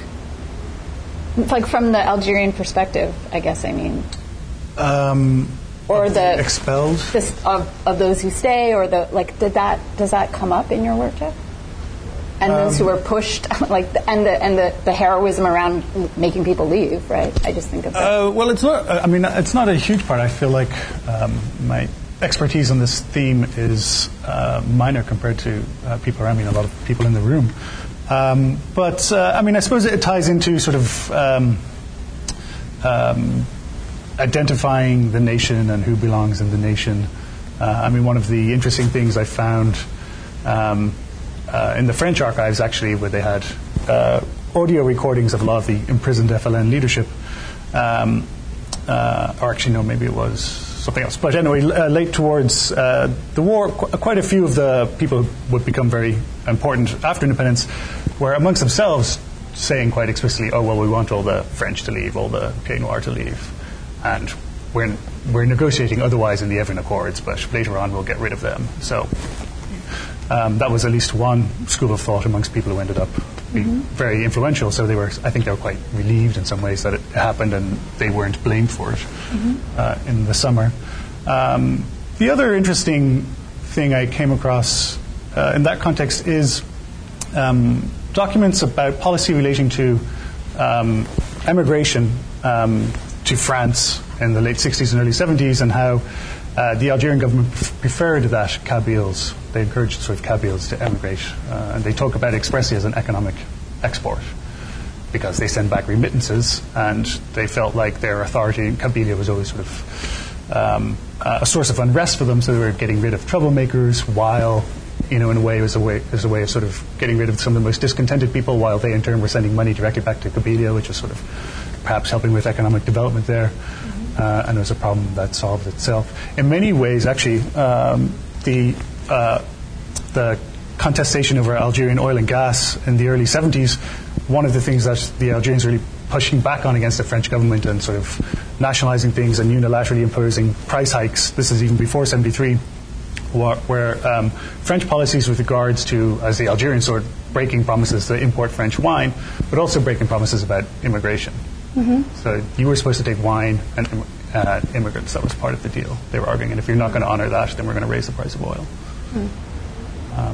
Like from the Algerian perspective, I guess I mean. Um, or the expelled this, of of those who stay, or the like. Did that does that come up in your work, Jeff? And um, those who were pushed, like, the, and the and the, the heroism around making people leave, right? I just think of that. Uh, well, it's not. I mean, it's not a huge part. I feel like um, my expertise on this theme is uh, minor compared to uh, people around me and a lot of people in the room. Um, but, uh, I mean, I suppose it ties into sort of um, um, identifying the nation and who belongs in the nation. Uh, I mean, one of the interesting things I found um, uh, in the French archives, actually, where they had uh, audio recordings of a lot of the imprisoned F L N leadership, um, uh, or actually, no, maybe it was something else. But anyway, uh, late towards uh, the war, qu- quite a few of the people who would become very important after independence were amongst themselves saying quite explicitly, oh, well, we want all the French to leave, all the Pieds Noirs to leave, and we're, we're negotiating otherwise in the Evian Accords, but later on we'll get rid of them. So um, that was at least one school of thought amongst people who ended up being mm-hmm. very influential. So they were, I think they were quite relieved in some ways that it happened and they weren't blamed for it mm-hmm. uh, in the summer. Um, the other interesting thing I came across uh, in that context is um, documents about policy relating to um, emigration um, to France in the late sixties and early seventies, and how uh, the Algerian government preferred that Kabyles, they encouraged sort of Kabyles to emigrate, uh, and they talk about it expressly as an economic export because they send back remittances, and they felt like their authority in Kabylia was always sort of um, a source of unrest for them, so they were getting rid of troublemakers while, you know, in a way, it was a way, it was a way of sort of getting rid of some of the most discontented people, while they in turn were sending money directly back to Kabylia, which was sort of perhaps helping with economic development there. Mm-hmm. Uh, and it was a problem that solved itself. In many ways, actually, um, the uh, the contestation over Algerian oil and gas in the early seventies, one of the things that the Algerians were really pushing back on against the French government and sort of nationalizing things and unilaterally imposing price hikes, this is even before seventy-three, where um, French policies with regards to, as the Algerians saw it, breaking promises to import French wine, but also breaking promises about immigration. Mm-hmm. So you were supposed to take wine and uh, immigrants. That was part of the deal, they were arguing. And if you're not going to honor that, then we're going to raise the price of oil. Mm. Um,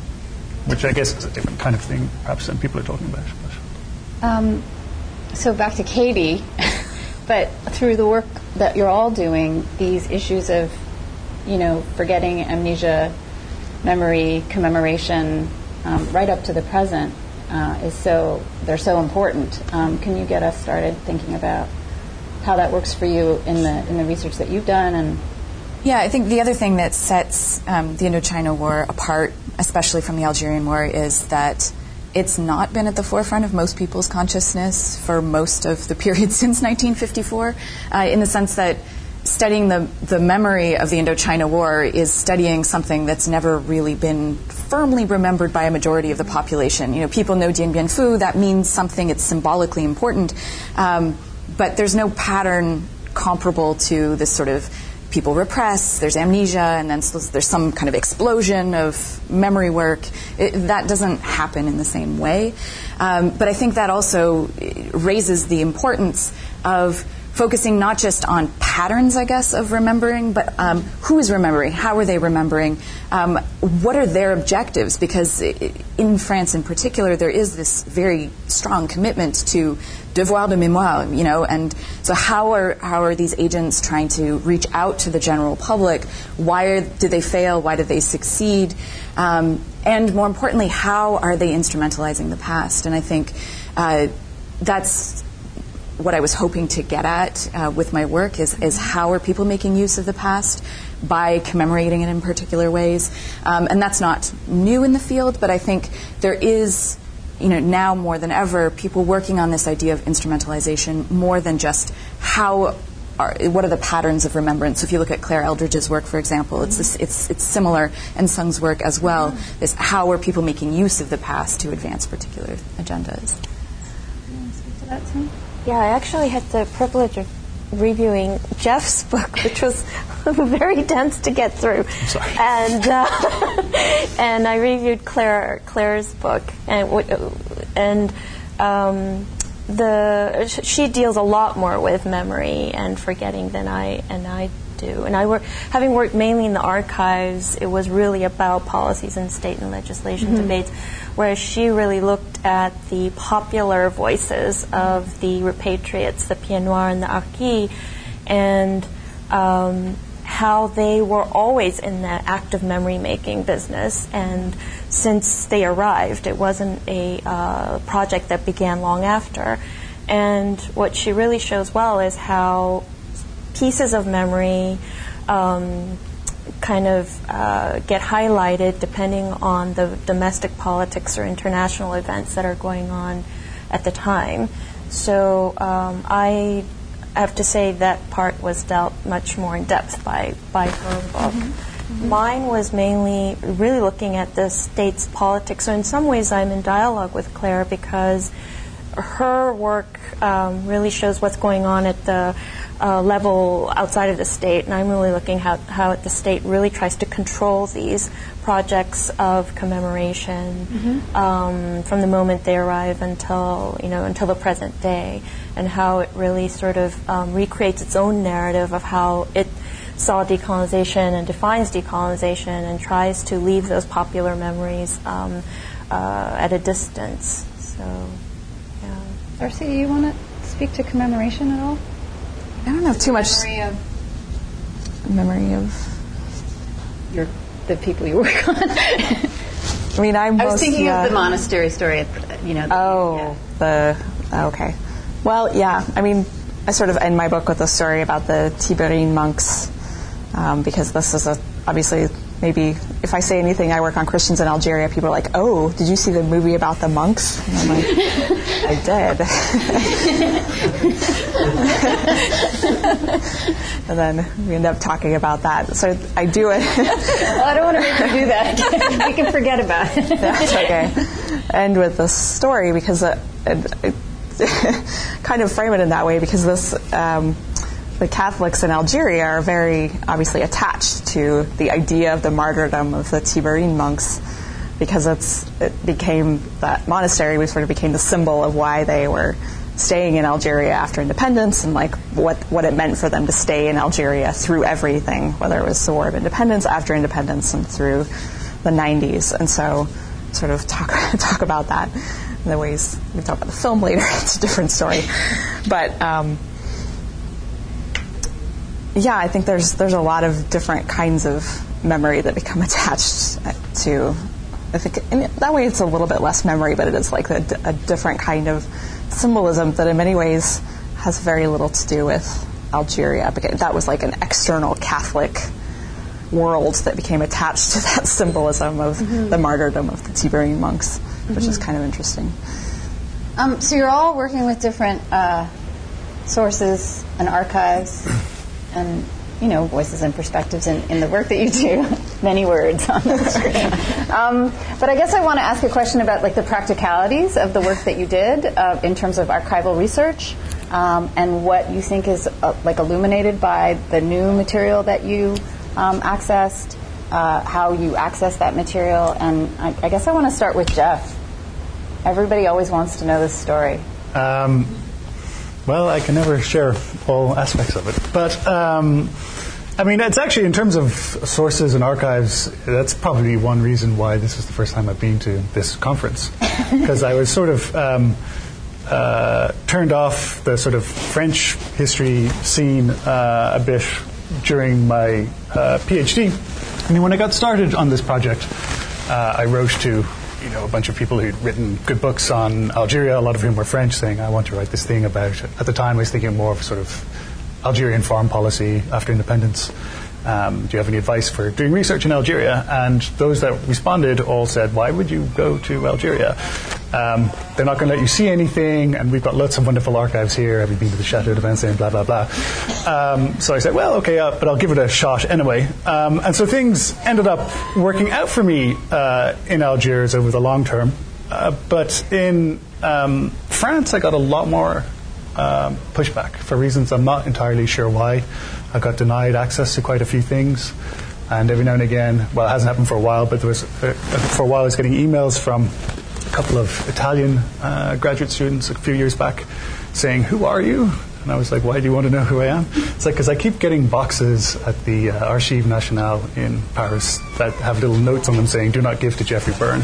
which I guess is a different kind of thing, perhaps, than people are talking about. But. Um, so back to Katie, but through the work that you're all doing, these issues of, you know, forgetting, amnesia, memory, commemoration, um, right up to the present, uh, is so, they're so important. Um, can you get us started thinking about how that works for you in the in the research that you've done? And yeah, I think the other thing that sets um, the Indochina War apart, especially from the Algerian War, is that it's not been at the forefront of most people's consciousness for most of the period since nineteen fifty-four, uh, in the sense that studying the, the memory of the Indochina War is studying something that's never really been firmly remembered by a majority of the population. You know, people know Dien Bien Phu, that means something, it's symbolically important, um, but there's no pattern comparable to this sort of people repress, there's amnesia, and then there's some kind of explosion of memory work. It, that doesn't happen in the same way. Um, but I think that also raises the importance of focusing not just on patterns, I guess, of remembering, but um, who is remembering, how are they remembering, um, what are their objectives? Because in France in particular, there is this very strong commitment to devoir de mémoire, you know, and so how are how are these agents trying to reach out to the general public? Why are, did they fail? Why did they succeed? Um, and more importantly, how are they instrumentalizing the past? And I think uh, that's what I was hoping to get at uh, with my work is, is how are people making use of the past by commemorating it in particular ways. Um, and that's not new in the field, but I think there is, you know, now more than ever, people working on this idea of instrumentalization more than just how are, what are the patterns of remembrance. So if you look at Claire Eldridge's work, for example, it's this, it's it's similar, and Sung's work as well. Is how are people making use of the past to advance particular agendas. Can you speak to that, Sung? Yeah, I actually had the privilege of reviewing Jeff's book, which was very dense to get through. I'm sorry. And uh, and I reviewed Claire Claire's book, and and um, the she deals a lot more with memory and forgetting than I and I do. And I work, having worked mainly in the archives, it was really about policies and state and legislation mm-hmm. debates, whereas she really looked at the popular voices of the repatriates, the Pieds Noirs and the Harkis, and um, how they were always in that active memory-making business. And since they arrived, it wasn't a uh, project that began long after. And what she really shows well is how pieces of memory um, kind of uh, get highlighted depending on the domestic politics or international events that are going on at the time. So um, I have to say that part was dealt much more in depth by, by her book. Mm-hmm. Mm-hmm. Mine was mainly really looking at the state's politics. So in some ways I'm in dialogue with Claire because her work um, really shows what's going on at the uh, level outside of the state, and I'm really looking how how the state really tries to control these projects of commemoration mm-hmm. um, from the moment they arrive until you know until the present day, and how it really sort of um, recreates its own narrative of how it saw decolonization and defines decolonization and tries to leave those popular memories um, uh, at a distance. So. Darcy, do you want to speak to commemoration at all? I don't know too much. Memory of memory of your the people you work on. I mean, I'm. I was most, thinking uh, of the monastery story. You know. The, oh, yeah. the okay. Well, yeah. I mean, I sort of end my book with a story about the Tiberine monks um, because this is a obviously. Maybe if I say anything, I work on Christians in Algeria, people are like, oh, did you see the movie about the monks? And I'm like, I did. And then we end up talking about that. So I do it. Well, I don't want to make you do that. We can forget about it. That's okay. End with this story because it, it, it kind of frame it in that way because this... Um, the Catholics in Algeria are very obviously attached to the idea of the martyrdom of the Tiberine monks because it's it became that monastery we sort of became the symbol of why they were staying in Algeria after independence and like what, what it meant for them to stay in Algeria through everything, whether it was the War of Independence, after independence, and through the nineties. And so sort of talk talk about that in the ways we talk about the film later. It's a different story. But um yeah, I think there's there's a lot of different kinds of memory that become attached to. I think in that way it's a little bit less memory, but it is like a, a different kind of symbolism that in many ways has very little to do with Algeria. Because that was like an external Catholic world that became attached to that symbolism of mm-hmm. the martyrdom of the Tiberine monks, mm-hmm. which is kind of interesting. Um, so you're all working with different uh, sources and archives. And, you know, voices and perspectives in, in the work that you do. Many words on the screen. Um, but I guess I want to ask a question about, like, the practicalities of the work that you did uh, in terms of archival research um, and what you think is, uh, like, illuminated by the new material that you um, accessed, uh, how you access that material. And I, I guess I want to start with Jeff. Everybody always wants to know this story. Um Well, I can never share all aspects of it. But, um, I mean, it's actually, in terms of sources and archives, that's probably one reason why this is the first time I've been to this conference. Because I was sort of um, uh, turned off the sort of French history scene uh, a bit during my uh, PhD. I mean, when I got started on this project, uh, I wrote to... you know, a bunch of people who'd written good books on Algeria, a lot of whom were French, saying, I want to write this thing about, at the time I was thinking more of sort of Algerian foreign policy after independence. Um, do you have any advice for doing research in Algeria? And those that responded all said, why would you go to Algeria? Um, they're not going to let you see anything, and we've got lots of wonderful archives here. Have you been to the Chateau de Vincennes, blah, blah, blah. Um, so I said, well, okay, uh, but I'll give it a shot anyway. Um, and so things ended up working out for me uh, in Algiers over the long term. Uh, but in um, France, I got a lot more um, pushback for reasons I'm not entirely sure why. I got denied access to quite a few things. And every now and again, well, it hasn't happened for a while, but there was uh, for a while I was getting emails from a couple of Italian uh, graduate students a few years back saying, who are you? And I was like, why do you want to know who I am? It's like, because I keep getting boxes at the uh, Archives Nationales in Paris that have little notes on them saying, do not give to Jeffrey Byrne.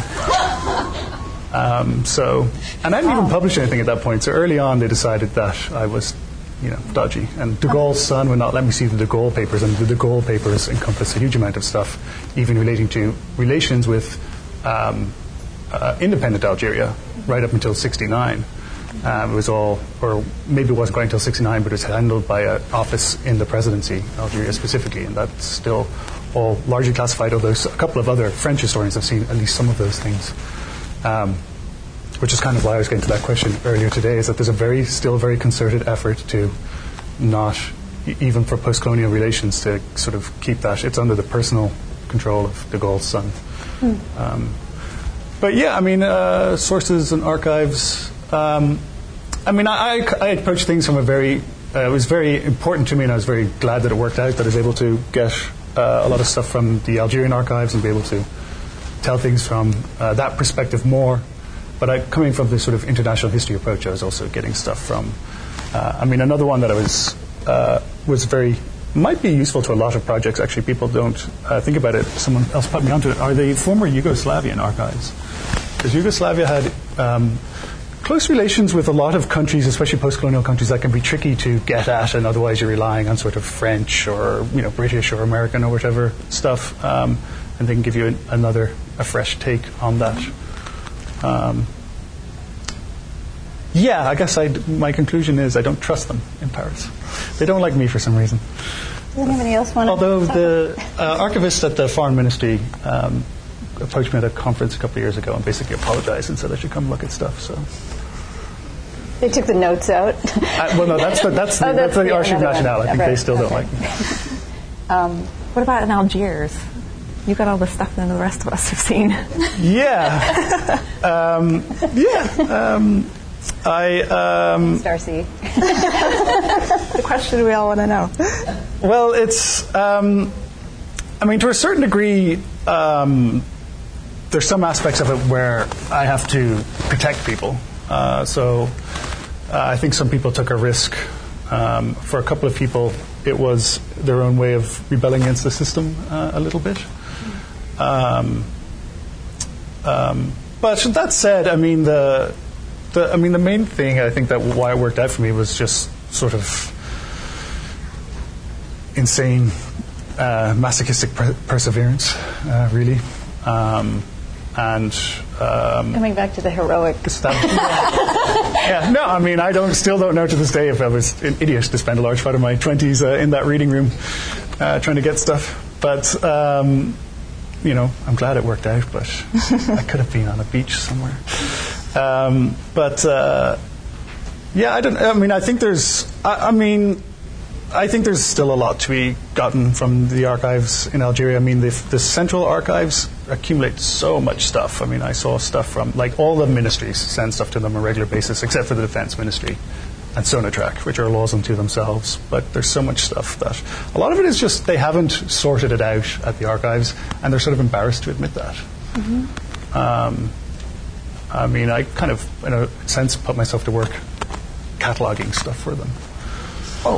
um, so, and I didn't even publish anything at that point. So early on, they decided that I was, you know, dodgy. And de Gaulle's son would not let me see the de Gaulle papers, and the de Gaulle papers encompass a huge amount of stuff, even relating to relations with um, uh, independent Algeria, right up until sixty-nine. Um, it was all, or maybe it wasn't quite until sixty-nine, but it was handled by an office in the presidency, Algeria specifically, and that's still all largely classified, although a couple of other French historians have seen at least some of those things. Um, which is kind of why I was getting to that question earlier today, is that there's a very, still very concerted effort to not, even for post-colonial relations, to sort of keep that. It's under the personal control of de Gaulle's son. Mm. Um, but yeah, I mean, uh, sources and archives. Um, I mean, I, I, I approach things from a very, uh, it was very important to me, and I was very glad that it worked out, that I was able to get uh, a lot of stuff from the Algerian archives and be able to tell things from uh, that perspective more. But I, coming from this sort of international history approach, I was also getting stuff from, uh, I mean, another one that I was, uh, was very, might be useful to a lot of projects, actually. People don't uh, think about it. Someone else put me onto it. Are the former Yugoslavian archives? Because Yugoslavia had um, close relations with a lot of countries, especially post-colonial countries, that can be tricky to get at, and otherwise you're relying on sort of French or, you know, British or American or whatever stuff, um, and they can give you an, another, a fresh take on that. Um, yeah, I guess I'd, my conclusion is I don't trust them in Paris. They don't like me for some reason. Does anybody else want to? Although the uh, archivist at the Foreign Ministry um, approached me at a conference a couple of years ago and basically apologized and said I should come look at stuff. So they took the notes out. uh, well, no, that's the, that's the, oh, that's that's the, the Archive Nationale. I think right. they still okay. don't like me. Um, what about in Algiers? You got all the stuff that the rest of us have seen. Yeah. um, yeah. Um, I. Um, Darcy. The question we all want to know. Well, it's. Um, I mean, to a certain degree, um, there's some aspects of it where I have to protect people. Uh, so uh, I think some people took a risk. Um, for a couple of people, it was their own way of rebelling against the system uh, a little bit. Um, um, but that said, I mean the, the, I mean the main thing I think that why it worked out for me was just sort of insane, uh, masochistic per- perseverance, uh, really, um, and um, coming back to the heroic. Yeah, no, I mean I don't, still don't know to this day if I was an idiot to spend a large part of my twenties uh, in that reading room uh, trying to get stuff, but. Um, You know, I'm glad it worked out, but I could have been on a beach somewhere. Um, but uh, yeah, I don't. I mean, I think there's. I, I mean, I think there's still a lot to be gotten from the archives in Algeria. I mean, the, the central archives accumulate so much stuff. I mean, I saw stuff from like all the ministries send stuff to them on a regular basis, except for the Defense Ministry and Sonatrach, which are laws unto themselves. But there's so much stuff that a lot of it is just they haven't sorted it out at the archives, and they're sort of embarrassed to admit that. Mm-hmm. Um, I mean, I kind of, in a sense, put myself to work cataloging stuff for them. Oh.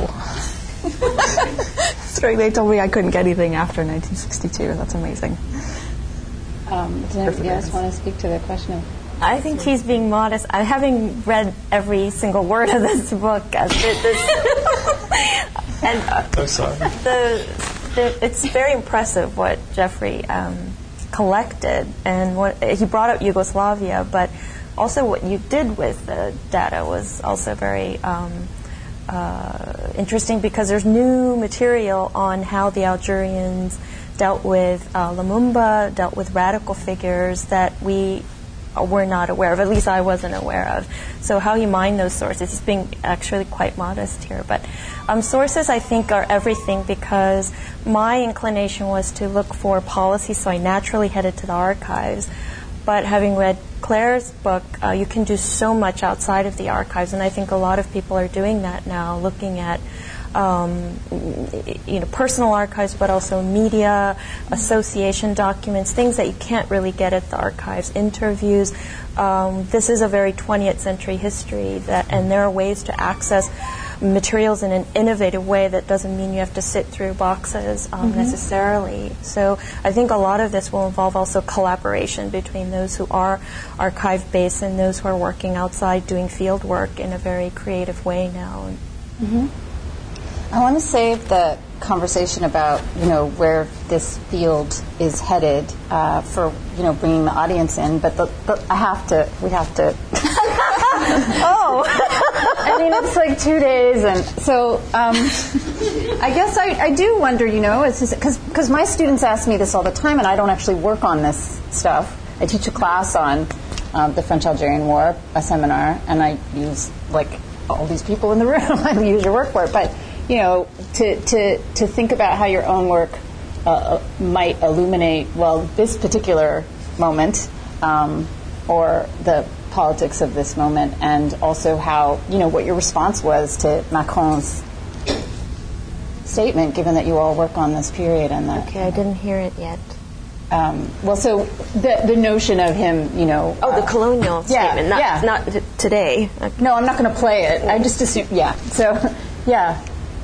Sorry, they told me I couldn't get anything after nineteen sixty-two. That's amazing. Um, does anybody else want to speak to the question of... I think he's being modest. I having read every single word of this book, as it, this, and uh, I'm sorry. The, the, it's very impressive what Jeffrey um, collected, and what he brought up Yugoslavia, but also what you did with the data was also very um, uh, interesting, because there's new material on how the Algerians dealt with uh, Lumumba, dealt with radical figures that we were not aware of, at least I wasn't aware of. So how he mined those sources, he's being actually quite modest here. But um, sources, I think, are everything, because my inclination was to look for policy, so I naturally headed to the archives. But having read Claire's book, uh, you can do so much outside of the archives, and I think a lot of people are doing that now, looking at Um, you know, personal archives, but also media, association documents, things that you can't really get at the archives, interviews. Um, this is a very twentieth century history, that, and there are ways to access materials in an innovative way that doesn't mean you have to sit through boxes um, mm-hmm. necessarily. So I think a lot of this will involve also collaboration between those who are archive-based and those who are working outside doing field work in a very creative way now. Mm-hmm. I want to save the conversation about, you know, where this field is headed uh, for, you know, bringing the audience in. But the, the, I have to, we have to oh, I mean, it's like two days, and so um, I guess I, I do wonder, you know, because because my students ask me this all the time, and I don't actually work on this stuff. I teach a class on um, the French-Algerian War, a seminar, and I use like all these people in the room. I use your work for it, but you know, to to to think about how your own work uh, might illuminate, well, this particular moment, um, or the politics of this moment, and also how, you know, what your response was to Macron's statement, given that you all work on this period. And that, okay, I didn't hear it yet. Um, well, so the the notion of him, you know... Oh, uh, the colonial yeah, statement, not, yeah. not t- today. No, I'm not going to play it. I just assume, yeah. So, yeah.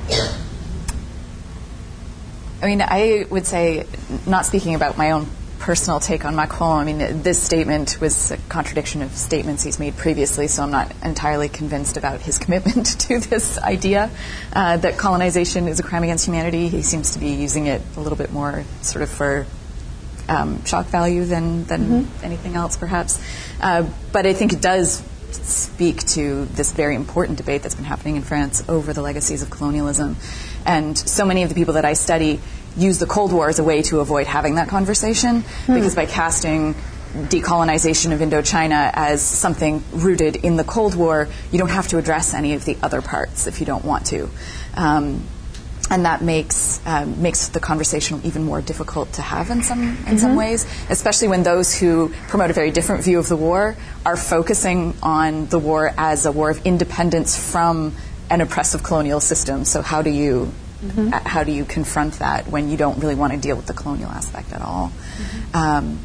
I mean, I would say, not speaking about my own personal take on Macron, I mean, this statement was a contradiction of statements he's made previously, so I'm not entirely convinced about his commitment to this idea uh, that colonization is a crime against humanity. He seems to be using it a little bit more sort of for um, shock value than, than mm-hmm. anything else, perhaps. Uh, but I think it does speak to this very important debate that's been happening in France over the legacies of colonialism. And so many of the people that I study use the Cold War as a way to avoid having that conversation, hmm. because by casting decolonization of Indochina as something rooted in the Cold War, you don't have to address any of the other parts if you don't want to. Um, and that makes um, makes the conversation even more difficult to have in some in mm-hmm. some ways, especially when those who promote a very different view of the war are focusing on the war as a war of independence from an oppressive colonial system. So how do you mm-hmm. uh, how do you confront that when you don't really want to deal with the colonial aspect at all? Mm-hmm. Um,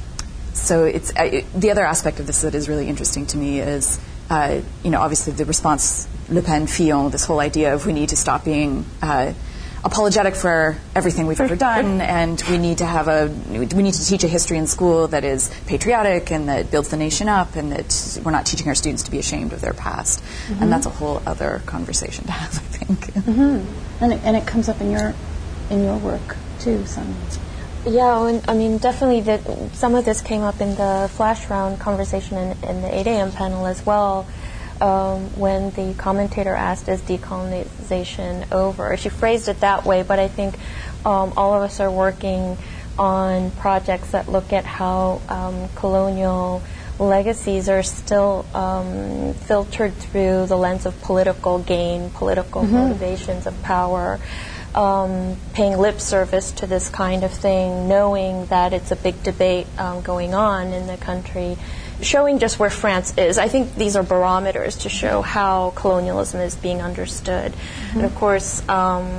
so it's uh, it, the other aspect of this that is really interesting to me is, uh, you know, obviously the response Le Pen Fillon, this whole idea of we need to stop being uh, apologetic for everything we've ever done, and we need to have a we need to teach a history in school that is patriotic and that builds the nation up, and that we're not teaching our students to be ashamed of their past. Mm-hmm. And that's a whole other conversation to have, I think. Mm-hmm. And it, and it comes up in your in your work too, Sonia. Yeah, and, I mean, definitely that some of this came up in the flash round conversation in, in the eight a.m. panel as well. Um, when the commentator asked, is decolonization over? She phrased it that way, but I think um, all of us are working on projects that look at how um, colonial legacies are still um, filtered through the lens of political gain, political mm-hmm. motivations of power, um, paying lip service to this kind of thing, knowing that it's a big debate um, going on in the country, showing just where France is. I think these are barometers to show how colonialism is being understood. Mm-hmm. And of course, um,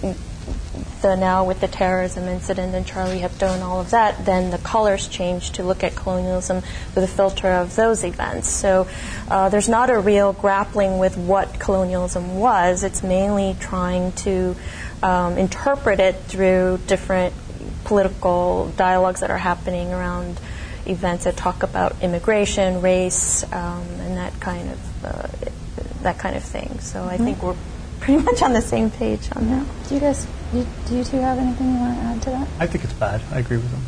the now with the terrorism incident and Charlie Hebdo and all of that, then the colors change to look at colonialism through the filter of those events. So uh, there's not a real grappling with what colonialism was. It's mainly trying to um, interpret it through different political dialogues that are happening around events that talk about immigration, race, um, and that kind of uh, that kind of thing. So I mm-hmm. think we're pretty much on the same page on that. Do you guys, you, do you two have anything you want to add to that? I think it's bad. I agree with them.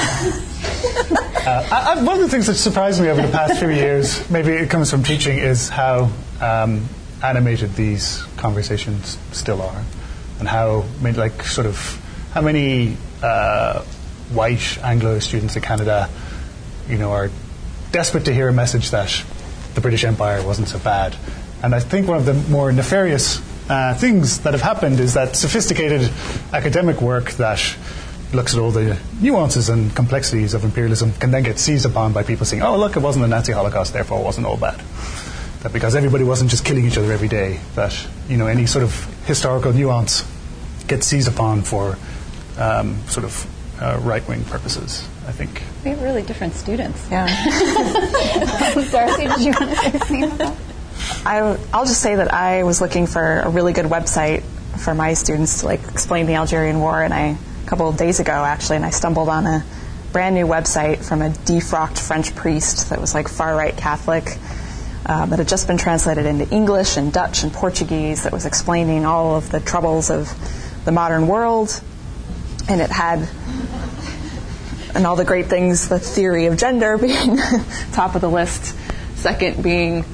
uh, I, I, one of the things that surprised me over the past few years, maybe it comes from teaching, is how um, animated these conversations still are, and how many, like, sort of, how many uh, white Anglo students in Canada, you know, are desperate to hear a message that the British Empire wasn't so bad. And I think one of the more nefarious uh, things that have happened is that sophisticated academic work that looks at all the nuances and complexities of imperialism can then get seized upon by people saying, oh, look, it wasn't a Nazi Holocaust, therefore it wasn't all bad. That because everybody wasn't just killing each other every day, that, you know, any sort of historical nuance gets seized upon for um, sort of uh, right-wing purposes, I think. We have really different students. Yeah. Darcy, did you want to say something about that? I, I'll just say that I was looking for a really good website for my students to, like, explain the Algerian War, and I, a couple of days ago, actually, and I stumbled on a brand new website from a defrocked French priest that was, like, far-right Catholic, uh, that had just been translated into English and Dutch and Portuguese, that was explaining all of the troubles of the modern world, and it had... and all the great things, the theory of gender being top of the list, second being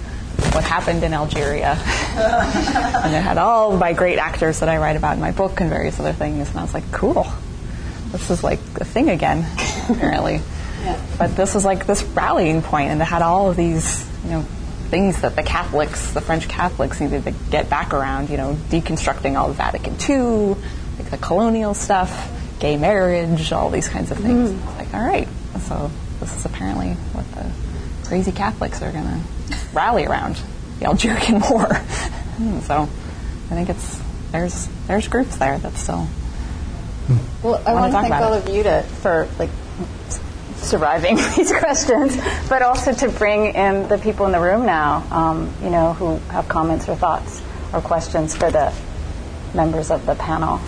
what happened in Algeria. And it had all my great actors that I write about in my book and various other things. And I was like, cool. This is like a thing again, apparently. Yeah. But this was like this rallying point, and it had all of these, you know, things that the Catholics, the French Catholics, needed to get back around, you know, deconstructing all of Vatican Two, like the colonial stuff, gay marriage, all these kinds of things. Mm. It's like, all right, so this is apparently what the crazy Catholics are going to rally around, the Algerian War. So I think it's there's there's groups there that still. Well, I want to thank all it. of you to for like surviving these questions, but also to bring in the people in the room now, um, you know, who have comments or thoughts or questions for the members of the panel.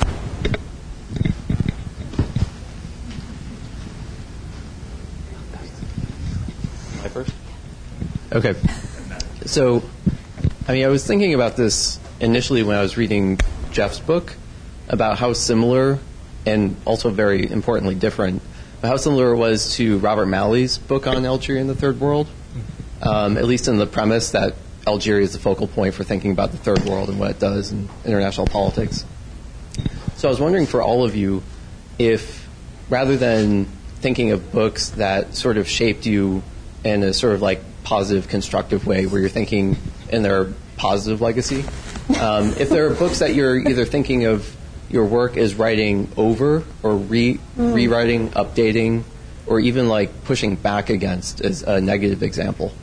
I first? Okay. So, I mean, I was thinking about this initially when I was reading Jeff's book about how similar and also very importantly different, but how similar it was to Robert Malley's book on Algeria and the Third World, um, at least in the premise that Algeria is the focal point for thinking about the Third World and what it does in international politics. So I was wondering for all of you if, rather than thinking of books that sort of shaped you in a sort of like positive, constructive way where you're thinking in their positive legacy, um, if there are books that you're either thinking of your work is writing over or re- mm. rewriting, updating, or even like pushing back against as a negative example.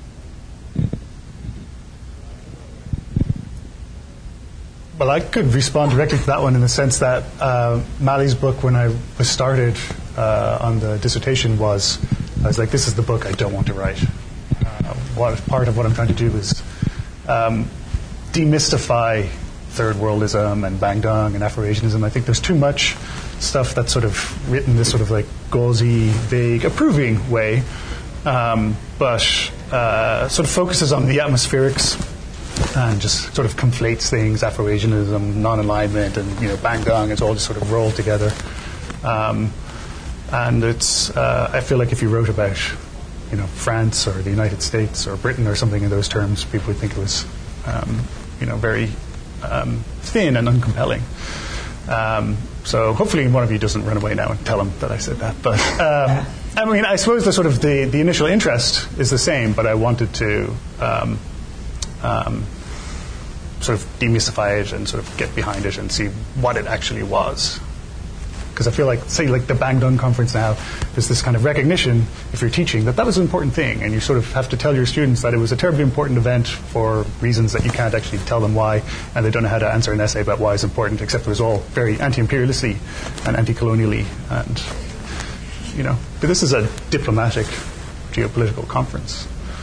Well, I could respond directly to that one in the sense that uh, Malley's book, when I was started uh, on the dissertation, was I was like, this is the book I don't want to write. Uh, what part of what I'm trying to do is um, demystify Third Worldism and Bangdong and Afro-Asianism. I think there's too much stuff that's sort of written this sort of like gauzy, vague, approving way, um, but uh, sort of focuses on the atmospherics and just sort of conflates things, Afro-Asianism, non-alignment, and, you know, Bangdong. It's all just sort of rolled together. Um, and it's, uh, I feel like if you wrote about, you know, France or the United States or Britain or something in those terms, people would think it was, um, you know, very um, thin and uncompelling. Um, so hopefully one of you doesn't run away now and tell them that I said that. But um, I mean, I suppose the sort of the, the initial interest is the same, but I wanted to um, um, sort of demystify it and sort of get behind it and see what it actually was. Because I feel like, say, like the Bangdong conference now, there's this kind of recognition, if you're teaching, that that was an important thing, and you sort of have to tell your students that it was a terribly important event for reasons that you can't actually tell them why, and they don't know how to answer an essay about why it's important, except it was all very anti-imperialisty and anti-colonially, and, you know, but this is a diplomatic, geopolitical conference.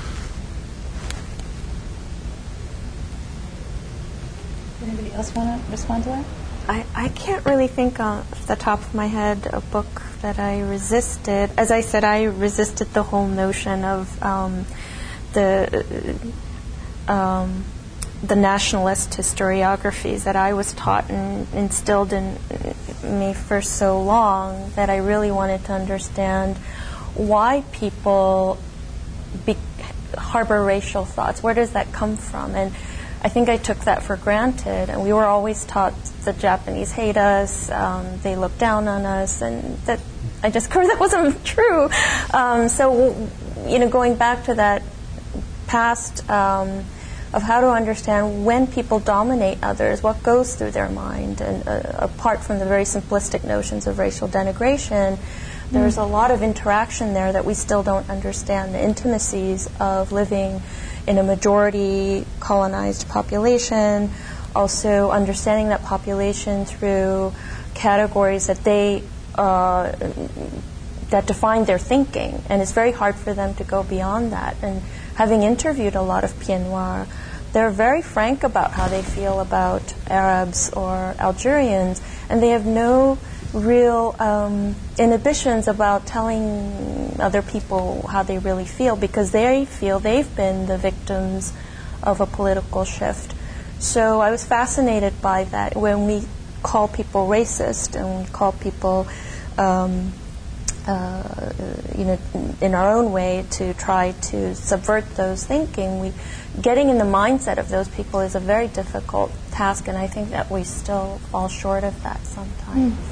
Anybody else want to respond to that? I, I can't really think off the top of my head a book that I resisted. As I said, I resisted the whole notion of um, the um, the nationalist historiographies that I was taught and instilled in me for so long, that I really wanted to understand why people be- harbor racial thoughts. Where does that come from? And I think I took that for granted, and we were always taught the Japanese hate us, um, they look down on us, and that I discovered that wasn't true. Um, so, you know, going back to that past um, of how to understand when people dominate others, what goes through their mind, and uh, apart from the very simplistic notions of racial denigration, there's a lot of interaction there that we still don't understand, the intimacies of living in a majority colonized population, also understanding that population through categories that they uh, that define their thinking, and it's very hard for them to go beyond that. And having interviewed a lot of Pieds Noirs, they're very frank about how they feel about Arabs or Algerians, and they have no real um, inhibitions about telling other people how they really feel, because they feel they've been the victims of a political shift. So I was fascinated by that. When we call people racist and we call people um, uh, you know, in our own way to try to subvert those thinking. We, getting in the mindset of those people is a very difficult task, and I think that we still fall short of that sometimes. Mm.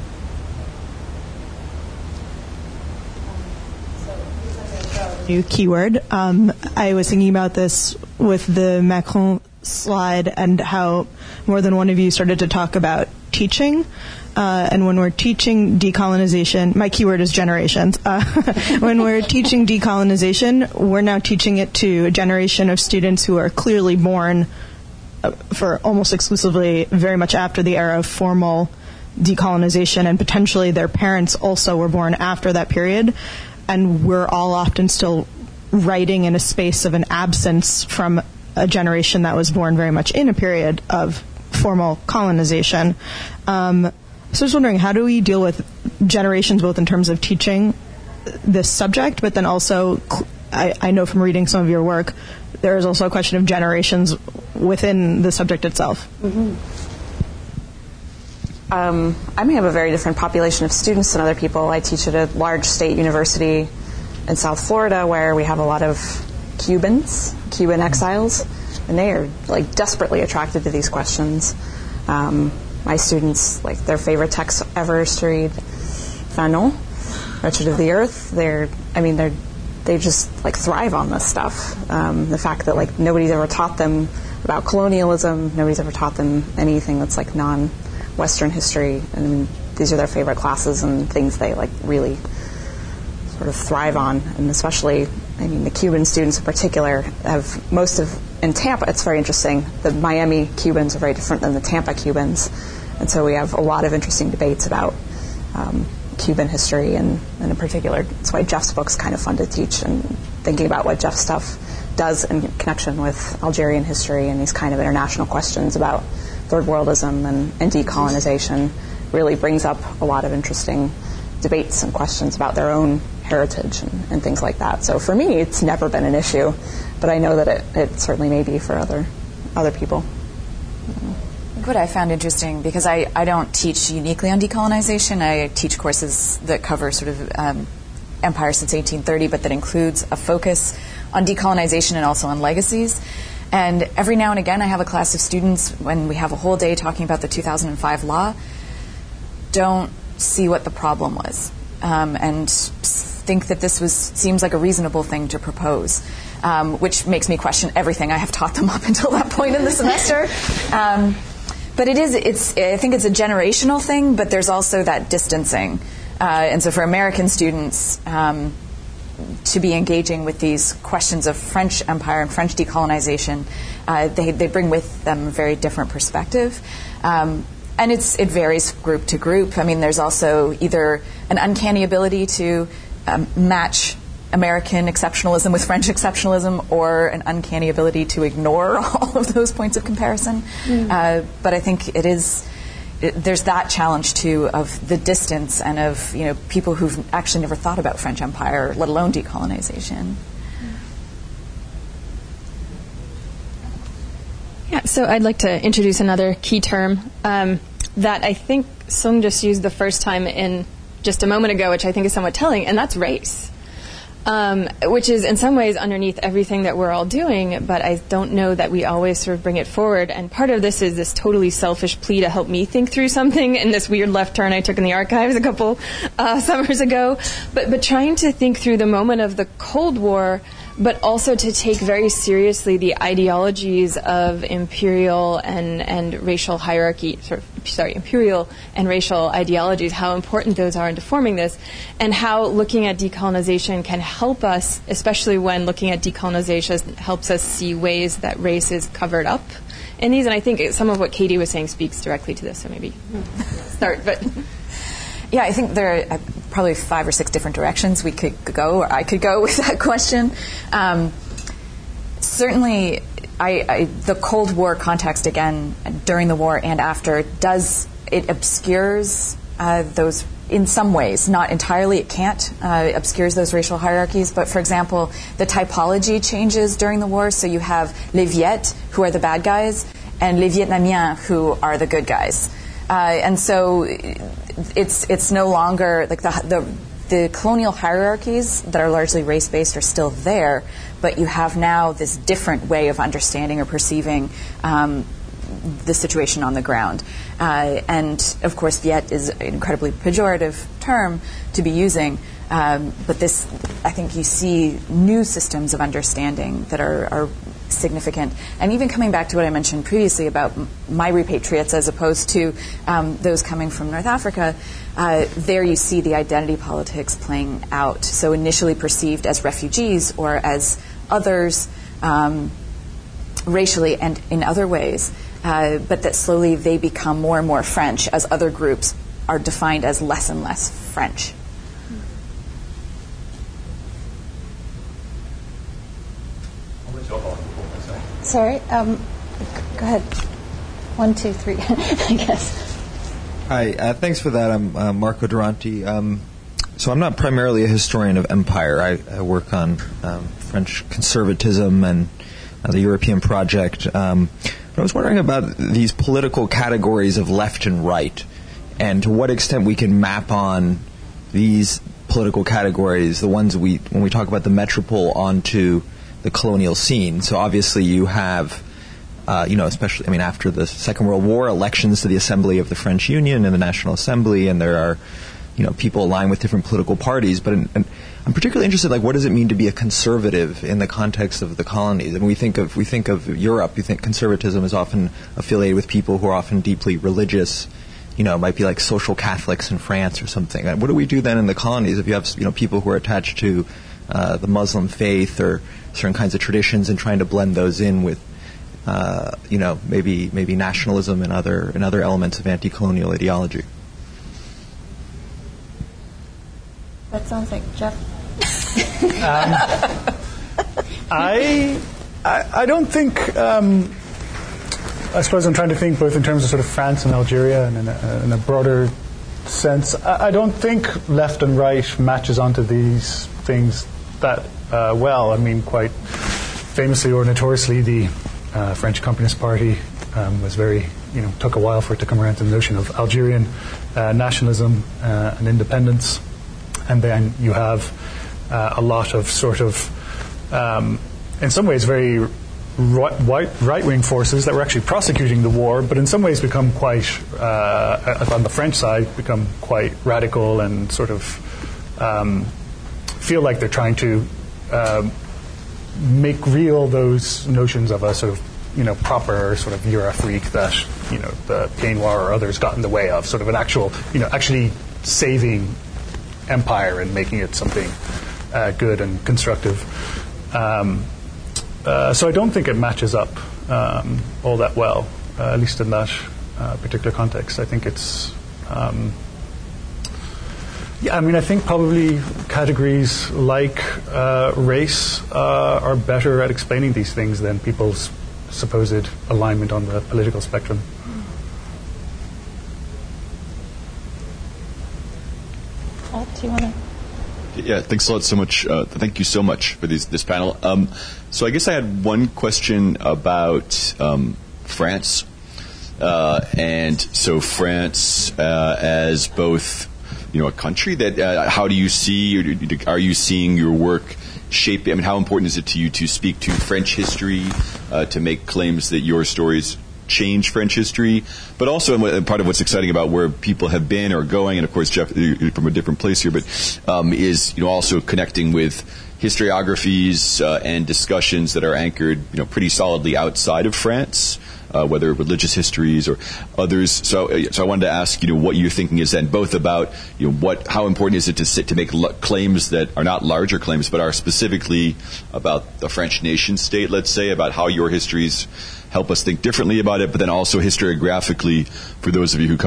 New keyword. Um, I was thinking about this with the Macron slide and how more than one of you started to talk about teaching. Uh, and when we're teaching decolonization, my keyword is generations. Uh, when we're teaching decolonization, we're now teaching it to a generation of students who are clearly born uh, for almost exclusively very much after the era of formal decolonization, and potentially their parents also were born after that period. And we're all often still writing in a space of an absence from a generation that was born very much in a period of formal colonization. Um, so I was wondering, how do we deal with generations, both in terms of teaching this subject, but then also, I, I know from reading some of your work, there is also a question of generations within the subject itself. Mm-hmm. Um, I may have a very different population of students than other people. I teach at a large state university in South Florida where we have a lot of Cubans, Cuban exiles, and they are like desperately attracted to these questions. Um, my students, like their favorite text ever is to read Fanon, Wretched of the Earth. They're, I mean, they're they just like thrive on this stuff. Um, the fact that like nobody's ever taught them about colonialism, nobody's ever taught them anything that's like non Western history, and I mean, these are their favorite classes and things they like really sort of thrive on. And especially, I mean, the Cuban students in particular have most of, in Tampa, it's very interesting, the Miami Cubans are very different than the Tampa Cubans, and so we have a lot of interesting debates about um, Cuban history, and, and in particular, that's why Jeff's book's kind of fun to teach, and thinking about what Jeff's stuff does in connection with Algerian history and these kind of international questions about third worldism and, and decolonization really brings up a lot of interesting debates and questions about their own heritage and, and things like that. So for me, it's never been an issue, but I know that it, it certainly may be for other other people. What I found interesting, because I, I don't teach uniquely on decolonization, I teach courses that cover sort of um, empire since eighteen thirty, but that includes a focus on decolonization and also on legacies. And every now and again, I have a class of students, when we have a whole day talking about the two thousand five law, don't see what the problem was, um, and think that this was seems like a reasonable thing to propose, um, which makes me question everything I have taught them up until that point in the semester. Um, but it is, it's, I think it's a generational thing, but there's also that distancing. Uh, and so for American students, um, to be engaging with these questions of French empire and French decolonization, uh, they they bring with them a very different perspective. Um, and it's it varies group to group. I mean, there's also either an uncanny ability to um, match American exceptionalism with French exceptionalism, or an uncanny ability to ignore all of those points of comparison. Mm. Uh, but I think it is... It, there's that challenge too of the distance and of, you know, people who've actually never thought about French Empire, let alone decolonization. Yeah, so I'd like to introduce another key term um, that I think Sung just used the first time in just a moment ago, which I think is somewhat telling, and that's race. Um, which is in some ways underneath everything that we're all doing, but I don't know that we always sort of bring it forward. And part of this is this totally selfish plea to help me think through something in this weird left turn I took in the archives a couple uh, summers ago. But, but trying to think through the moment of the Cold War, but also to take very seriously the ideologies of imperial and, and racial hierarchy, sort of, sorry, imperial and racial ideologies, how important those are into forming this, and how looking at decolonization can help us, especially when looking at decolonization helps us see ways that race is covered up in these. And I think some of what Katie was saying speaks directly to this, so maybe start, but... Yeah, I think there are probably five or six different directions we could go, or I could go with that question. Um, certainly, I, I, the Cold War context, again, during the war and after, does, it obscures uh, those, in some ways, not entirely, it can't, uh, obscures those racial hierarchies. But, for example, the typology changes during the war. So you have les Viet, who are the bad guys, and les Vietnamiens, who are the good guys. Uh, and so it's it's no longer like the the the colonial hierarchies that are largely race-based are still there, but you have now this different way of understanding or perceiving um, the situation on the ground. Uh, and, of course, Viet is an incredibly pejorative term to be using, um, but this, I think you see new systems of understanding that are, are significant. And even coming back to what I mentioned previously about m- my repatriates as opposed to um, those coming from North Africa, uh, there you see the identity politics playing out. So initially perceived as refugees or as others um, racially and in other ways, uh, but that slowly they become more and more French as other groups are defined as less and less French. Sorry, um, go ahead. One, two, three, I guess. Hi, uh, thanks for that. I'm uh, Marco Duranti. Um, so I'm not primarily a historian of empire. I, I work on um, French conservatism and uh, the European project. Um, but I was wondering about these political categories of left and right, and to what extent we can map on these political categories, the ones we, when we talk about the metropole, onto the colonial scene. So obviously you have, uh, you know, especially, I mean, after the Second World War, elections to the Assembly of the French Union and the National Assembly, and there are, you know, people aligned with different political parties. But in, in, I'm particularly interested, like, what does it mean to be a conservative in the context of the colonies? And we think of we think of Europe. You think conservatism is often affiliated with people who are often deeply religious. You know, it might be like social Catholics in France or something. What do we do then in the colonies if you have, you know, people who are attached to uh, the Muslim faith or certain kinds of traditions and trying to blend those in with, uh, you know, maybe maybe nationalism and other and other elements of anti-colonial ideology? That sounds like Jeff. um, I, I I don't think. Um, I suppose I'm trying to think both in terms of sort of France and Algeria and in a, in a broader sense. I, I don't think left and right matches onto these things that uh, well. I mean, quite famously or notoriously, the uh, French Communist Party um, was very, you know, took a while for it to come around to the notion of Algerian uh, nationalism uh, and independence. And then you have uh, a lot of sort of, um, in some ways, very right, right-wing forces that were actually prosecuting the war, but in some ways become quite, uh, on the French side, become quite radical and sort of um, feel like they're trying to um, make real those notions of a sort of, you know, proper sort of Eurafrique that, you know, the Pied Noir or others got in the way of, sort of an actual, you know, actually saving empire and making it something uh, good and constructive. Um, uh, so I don't think it matches up um, all that well, uh, at least in that uh, particular context. I think it's, um, yeah, I mean, I think probably categories like uh, race uh, are better at explaining these things than people's supposed alignment on the political spectrum. Do you want to? Yeah, thanks a lot so much. Uh, thank you so much for these, this panel. Um, so I guess I had one question about um, France. Uh, and so France uh, as both, you know, a country that, uh, how do you see, or are you seeing your work shape? I mean, how important is it to you to speak to French history, uh, to make claims that your stories change French history, but also part of what's exciting about where people have been or going, and of course, Jeff, you're from a different place here, but um, is, you know, also connecting with historiographies uh, and discussions that are anchored, you know, pretty solidly outside of France, uh, whether religious histories or others. So, uh, so I wanted to ask, you know, what you're thinking is then both about, you know, what, how important is it to sit to make l- claims that are not larger claims, but are specifically about the French nation state, let's say, about how your histories help us think differently about it, but then also historiographically, for those of you who come